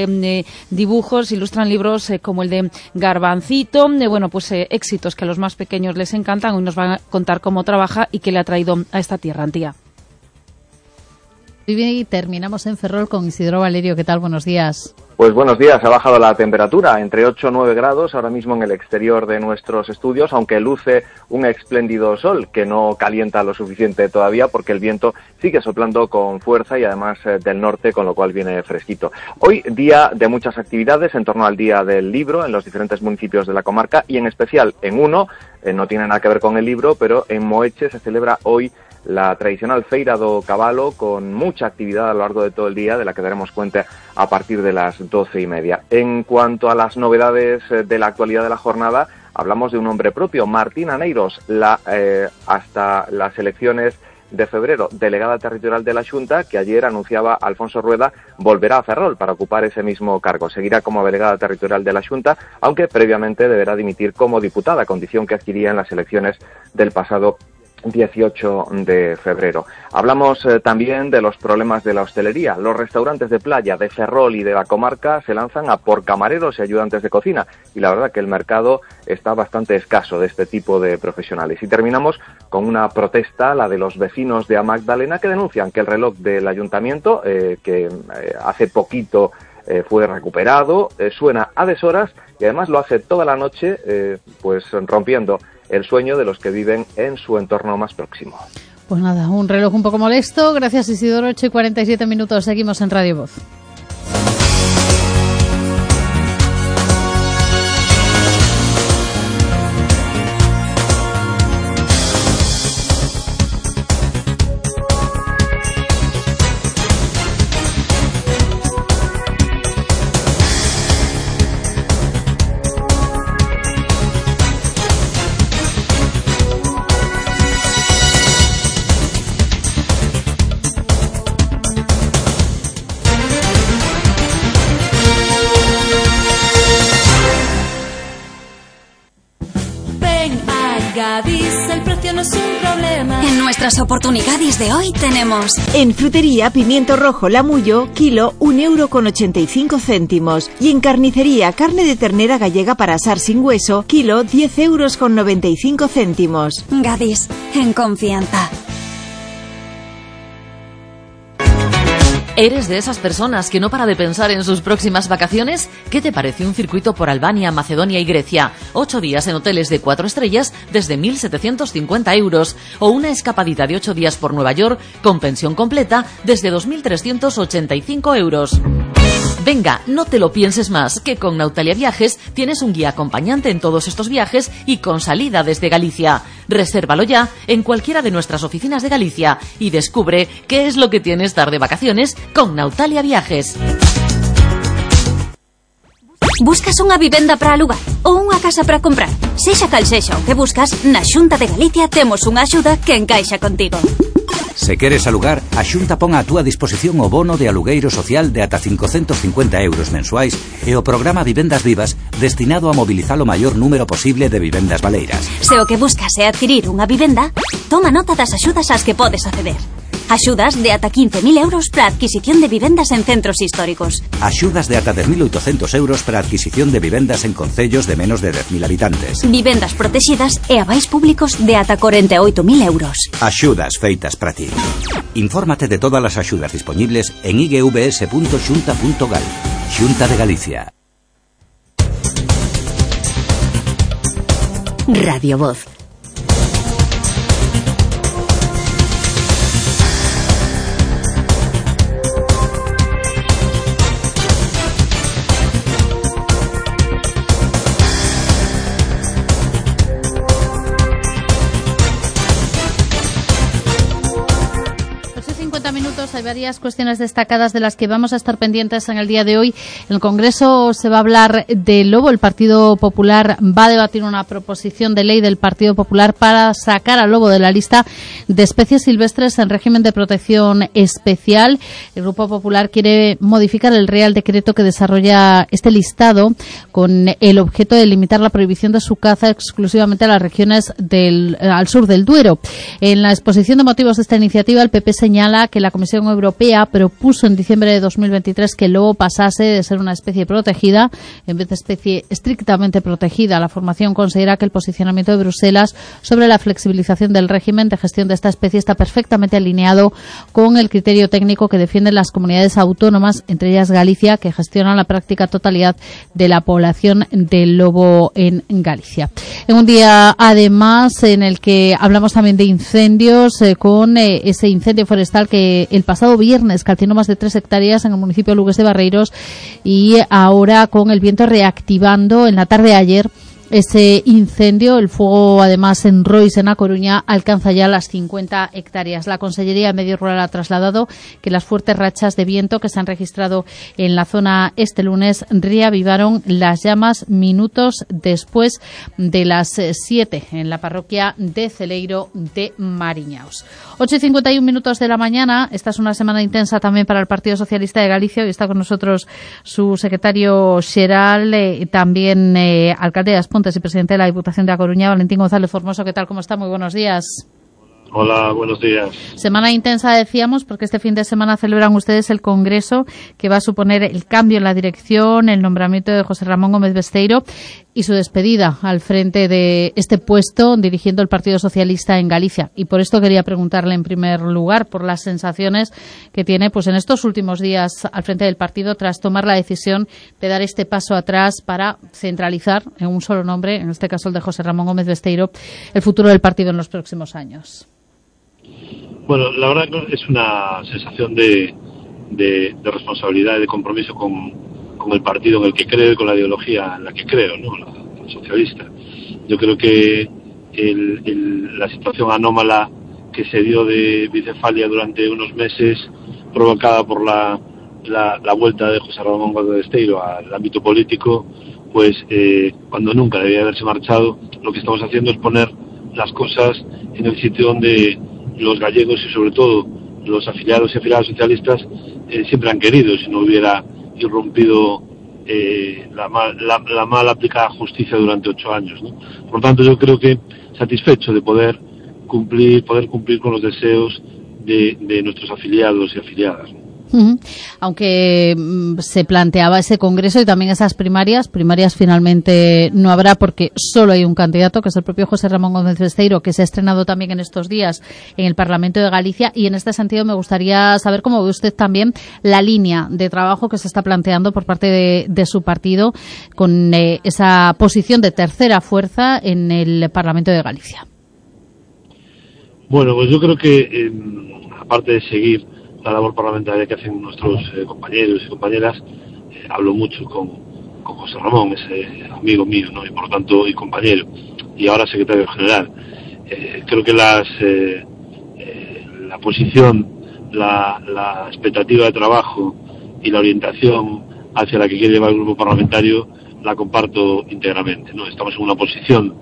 dibujos ilustran libros como el de Garbancito. Éxitos que a los más pequeños les encantan. Hoy nos va a contar cómo trabaja y qué le ha traído a esta tierra, Antía. Y terminamos en Ferrol con Isidro Valerio. ¿Qué tal? Buenos días. Pues buenos días. Ha bajado la temperatura entre 8 y 9 grados ahora mismo en el exterior de nuestros estudios, aunque luce un espléndido sol que no calienta lo suficiente todavía porque el viento sigue soplando con fuerza y además del norte, con lo cual viene fresquito. Hoy día de muchas actividades en torno al Día del Libro en los diferentes municipios de la comarca, y en especial en uno, no tiene nada que ver con el libro, pero en Moeche se celebra hoy la tradicional Feira do Cabalo, con mucha actividad a lo largo de todo el día, de la que daremos cuenta a partir de las 12:30. En cuanto a las novedades de la actualidad de la jornada, hablamos de un nombre propio, Martina Neiros, hasta las elecciones de febrero, delegada territorial de la Xunta, que ayer anunciaba Alfonso Rueda volverá a Ferrol para ocupar ese mismo cargo. Seguirá como delegada territorial de la Xunta, aunque previamente deberá dimitir como diputada, condición que adquiría en las elecciones del pasado 18 de febrero. Hablamos también de los problemas de la hostelería. Los restaurantes de playa de Ferrol y de la comarca se lanzan a por camareros y ayudantes de cocina, y la verdad que el mercado está bastante escaso de este tipo de profesionales. Y terminamos con una protesta, la de los vecinos de Magdalena, que denuncian que el reloj del ayuntamiento, que hace poquito fue recuperado, suena a deshoras, y además lo hace toda la noche, pues rompiendo el sueño de los que viven en su entorno más próximo. Pues nada, un reloj un poco molesto. Gracias, Isidoro. 8:47. Seguimos en Radio Voz. El precio no es un problema. En nuestras oportunidades de hoy tenemos: en frutería, pimiento rojo Lamullo, kilo 1,85 €. Y en carnicería, carne de ternera gallega para asar sin hueso, kilo 10,95 €. Gadis, en confianza. ¿Eres de esas personas que no para de pensar en sus próximas vacaciones? ¿Qué te parece un circuito por Albania, Macedonia y Grecia? 8 días en hoteles de 4 estrellas desde 1.750 €. O una escapadita de 8 días por Nueva York con pensión completa desde 2.385 €. Venga, no te lo pienses más, que con Nautalia Viajes tienes un guía acompañante en todos estos viajes y con salida desde Galicia. Resérvalo ya en cualquiera de nuestras oficinas de Galicia y descubre qué es lo que tiene estar de vacaciones con Nautalia Viajes. Buscas unha vivenda para alugar ou unha casa para comprar? Sexa cal sexa o que buscas, na Xunta de Galicia temos unha axuda que encaixa contigo. Se queres alugar, a Xunta pon a túa disposición o bono de alugueiro social de ata 550 euros mensuais e o programa Vivendas Vivas destinado a mobilizar o maior número posible de vivendas baleiras. Se o que buscas é adquirir unha vivenda, toma nota das axudas ás que podes acceder. Axudas de ata 15.000 euros para a adquisición de vivendas en centros históricos. Axudas de ata 10.800 euros para a adquisición de vivendas en concellos de menos de 10.000 habitantes. Vivendas protegidas e avais públicos de ata 48.000 euros. Axudas feitas para ti. Infórmate de todas as axudas disponibles en igvs.xunta.gal. Xunta de Galicia. Radio Voz. Hay varias cuestiones destacadas de las que vamos a estar pendientes en el día de hoy. En el Congreso se va a hablar del lobo. El Partido Popular va a debatir una proposición de ley del Partido Popular para sacar al lobo de la lista de especies silvestres en régimen de protección especial. El Grupo Popular quiere modificar el Real Decreto que desarrolla este listado con el objeto de limitar la prohibición de su caza exclusivamente a las regiones al sur del Duero. En la exposición de motivos de esta iniciativa, el PP señala que la Comisión Europea propuso en diciembre de 2023 que el lobo pasase de ser una especie protegida en vez de especie estrictamente protegida. La formación considera que el posicionamiento de Bruselas sobre la flexibilización del régimen de gestión de esta especie está perfectamente alineado con el criterio técnico que defienden las comunidades autónomas, entre ellas Galicia, que gestionan la práctica totalidad de la población del lobo en Galicia. En un día, además, en el que hablamos también de incendios, con ese incendio forestal que el pasado viernes calcinó más de 3 hectáreas en el municipio de Lugues de Barreiros y ahora con el viento reactivando en la tarde de ayer ese incendio. El fuego, además, en Rois, en A Coruña, alcanza ya las 50 hectáreas. La Consellería de Medio Rural ha trasladado que las fuertes rachas de viento que se han registrado en la zona este lunes reavivaron las llamas minutos después de las 7 en la parroquia de Celeiro de Mariñaos. 8:51 de la mañana. Esta es una semana intensa también para el Partido Socialista de Galicia. Hoy está con nosotros su secretario xeral, también alcalde de As Pontes y presidente de la Diputación de A Coruña, Valentín González Formoso. ¿Qué tal? ¿Cómo está? Muy buenos días. Hola, buenos días. Semana intensa, decíamos, porque este fin de semana celebran ustedes el Congreso que va a suponer el cambio en la dirección, el nombramiento de José Ramón Gómez Besteiro y su despedida al frente de este puesto dirigiendo el Partido Socialista en Galicia. Y por esto quería preguntarle en primer lugar por las sensaciones que tiene pues en estos últimos días al frente del partido tras tomar la decisión de dar este paso atrás para centralizar en un solo nombre, en este caso el de José Ramón Gómez Besteiro, el futuro del partido en los próximos años. Bueno, la verdad es una sensación de responsabilidad y de compromiso con el partido en el que creo y con la ideología en la que creo, ¿no? La socialista. Yo creo que la situación anómala que se dio de bicefalia durante unos meses, provocada por la vuelta de José Ramón Gómez Besteiro al ámbito político, pues cuando nunca debía haberse marchado, lo que estamos haciendo es poner las cosas en el sitio donde los gallegos y sobre todo los afiliados y afiliadas socialistas siempre han querido, si no hubiera irrumpido la mal aplicada justicia durante 8 años, ¿no? Por tanto, yo creo que satisfecho de poder cumplir con los deseos de nuestros afiliados y afiliadas, ¿no? Aunque se planteaba ese congreso y también esas primarias finalmente no habrá porque solo hay un candidato, que es el propio José Ramón Gómez Besteiro, que se ha estrenado también en estos días en el Parlamento de Galicia, y en este sentido me gustaría saber cómo ve usted también la línea de trabajo que se está planteando por parte de su partido con esa posición de tercera fuerza en el Parlamento de Galicia. Bueno, pues yo creo que aparte de seguir la labor parlamentaria que hacen nuestros compañeros y compañeras, hablo mucho con José Ramón, ese amigo mío, ¿no? Y por lo tanto, y compañero, y ahora secretario general. Creo que la posición, la expectativa de trabajo y la orientación hacia la que quiere llevar el grupo parlamentario la comparto íntegramente, ¿no? Estamos en una posición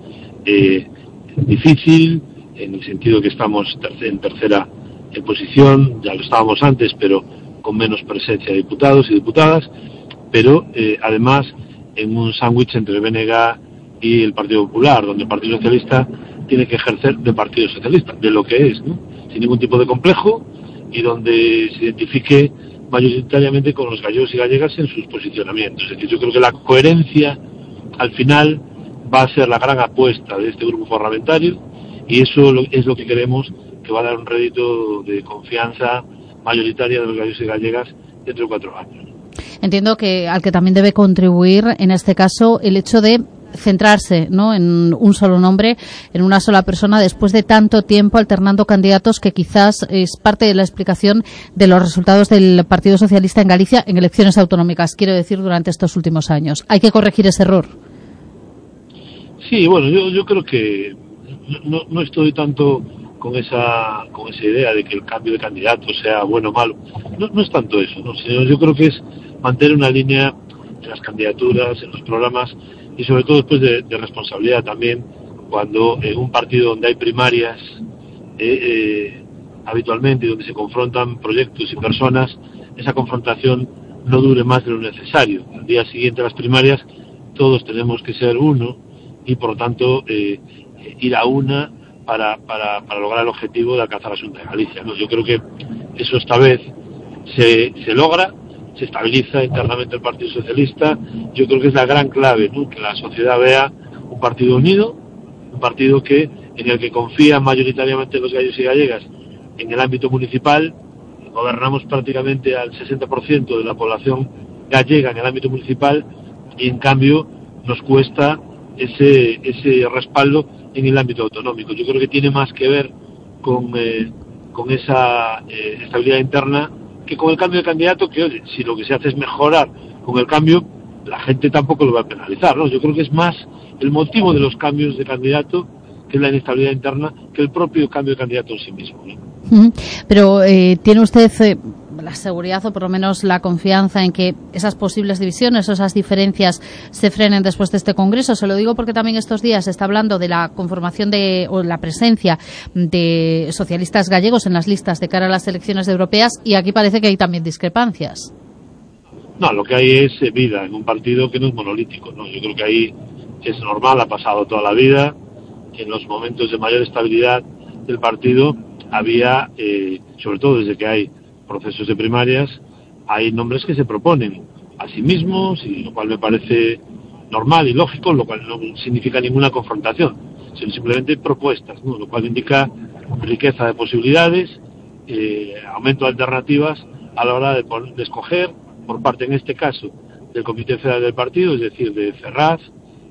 difícil, en el sentido que estamos en tercera posición, ya lo estábamos antes, pero con menos presencia de diputados y diputadas, pero además en un sándwich entre el BNG y el Partido Popular, donde el Partido Socialista tiene que ejercer de Partido Socialista, de lo que es, ¿no? Sin ningún tipo de complejo, y donde se identifique mayoritariamente con los gallegos y gallegas en sus posicionamientos. Es decir, yo creo que la coherencia al final va a ser la gran apuesta de este grupo parlamentario, y eso es lo que queremos, que va a dar un rédito de confianza mayoritaria de los gallegos y gallegas dentro de 4 años. Entiendo que al que también debe contribuir en este caso el hecho de centrarse, ¿no?, en un solo nombre, en una sola persona, después de tanto tiempo alternando candidatos, que quizás es parte de la explicación de los resultados del Partido Socialista en Galicia en elecciones autonómicas, quiero decir, durante estos últimos años. Hay que corregir ese error. Sí, bueno, yo creo que no estoy tanto con esa idea de que el cambio de candidato sea bueno o malo. No es tanto eso, ¿no? Sino yo creo que es mantener una línea en las candidaturas, en los programas, y sobre todo después de responsabilidad también, cuando en un partido donde hay primarias habitualmente, y donde se confrontan proyectos y personas, esa confrontación no dure más de lo necesario. Al día siguiente a las primarias todos tenemos que ser uno, y por lo tanto ir a una para lograr el objetivo de alcanzar la Xunta de Galicia, ¿no? Yo creo que eso esta vez se logra, se estabiliza internamente el Partido Socialista. Yo creo que es la gran clave, ¿no? Que la sociedad vea un partido unido, un partido en el que confían mayoritariamente los gallegos y gallegas en el ámbito municipal. Gobernamos prácticamente al 60% de la población gallega en el ámbito municipal, y en cambio nos cuesta ese respaldo en el ámbito autonómico. Yo creo que tiene más que ver con esa estabilidad interna que con el cambio de candidato, que oye, si lo que se hace es mejorar con el cambio, la gente tampoco lo va a penalizar, ¿no? Yo creo que es más el motivo de los cambios de candidato, que es la inestabilidad interna, que el propio cambio de candidato en sí mismo, ¿no? Pero ¿tiene usted la seguridad, o por lo menos la confianza, en que esas posibles divisiones o esas diferencias se frenen después de este Congreso? Se lo digo porque también estos días se está hablando de la conformación o la presencia de socialistas gallegos en las listas de cara a las elecciones europeas, y aquí parece que hay también discrepancias. No, lo que hay es vida en un partido que no es monolítico, ¿no? Yo creo que ahí es normal, ha pasado toda la vida. En los momentos de mayor estabilidad del partido había, sobre todo desde que hay procesos de primarias, hay nombres que se proponen a sí mismos, y lo cual me parece normal y lógico, lo cual no significa ninguna confrontación, sino simplemente propuestas, ¿no? Lo cual indica riqueza de posibilidades, aumento de alternativas a la hora de escoger por parte, en este caso, del Comité Federal del Partido, es decir, de Ferraz,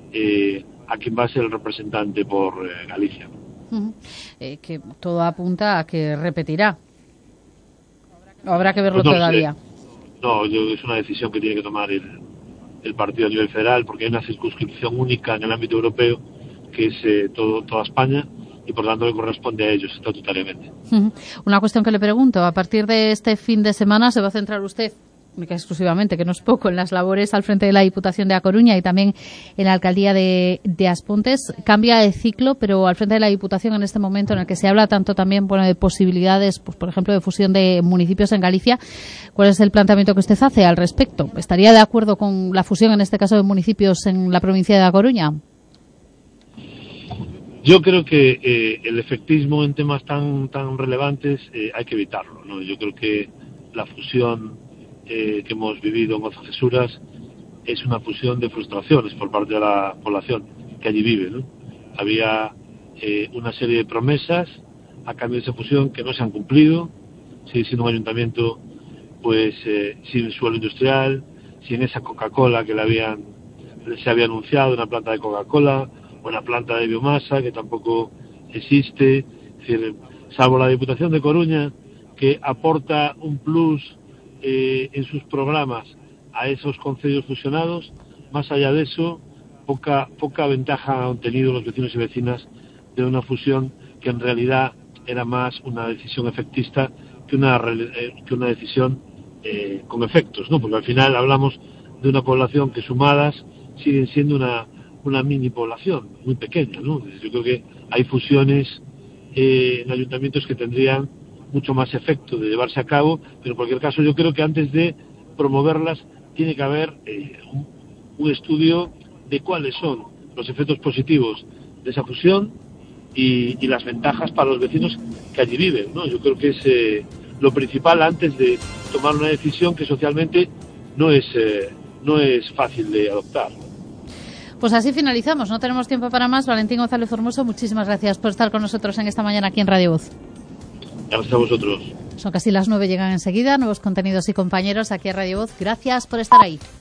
a quien va a ser el representante por Galicia. Que todo apunta a que repetirá. Habrá que verlo todavía. No, es una decisión que tiene que tomar el partido a nivel federal, porque hay una circunscripción única en el ámbito europeo, que es toda España, y por tanto le corresponde a ellos estatutariamente. Una cuestión que le pregunto: a partir de este fin de semana se va a centrar usted exclusivamente, que no es poco, en las labores al frente de la Diputación de A Coruña y también en la Alcaldía de As Pontes. Cambia de ciclo, pero al frente de la Diputación, en este momento en el que se habla tanto también, bueno, de posibilidades, pues por ejemplo, de fusión de municipios en Galicia, ¿cuál es el planteamiento que usted hace al respecto? ¿Estaría de acuerdo con la fusión, en este caso, de municipios en la provincia de A Coruña? Yo creo que el efectismo en temas tan relevantes hay que evitarlo, ¿no? Yo creo que la fusión que hemos vivido en Oza-Cesuras es una fusión de frustraciones por parte de la población que allí vive, ¿no? Había una serie de promesas a cambio de esa fusión que no se han cumplido. Sigue siendo un ayuntamiento pues sin suelo industrial, sin esa Coca-Cola que se había anunciado, una planta de Coca-Cola, una planta de biomasa que tampoco existe. Es decir, salvo la Diputación de Coruña, que aporta un plus en sus programas a esos concellos fusionados. Más allá de eso, poca ventaja han tenido los vecinos y vecinas de una fusión que en realidad era más una decisión efectista que una decisión con efectos, ¿no? Porque al final hablamos de una población que sumadas siguen siendo una mini población muy pequeña, ¿no? Yo creo que hay fusiones en ayuntamientos que tendrían mucho más efecto de llevarse a cabo, pero en cualquier caso yo creo que antes de promoverlas tiene que haber un estudio de cuáles son los efectos positivos de esa fusión y las ventajas para los vecinos que allí viven, ¿no? Yo creo que es lo principal antes de tomar una decisión que socialmente no es fácil de adoptar. Pues así finalizamos, no tenemos tiempo para más. Valentín González Formoso, muchísimas gracias por estar con nosotros en esta mañana aquí en Radio Voz. Gracias a vosotros. Son casi las 9, llegan enseguida nuevos contenidos y compañeros aquí en Radio Voz. Gracias por estar ahí.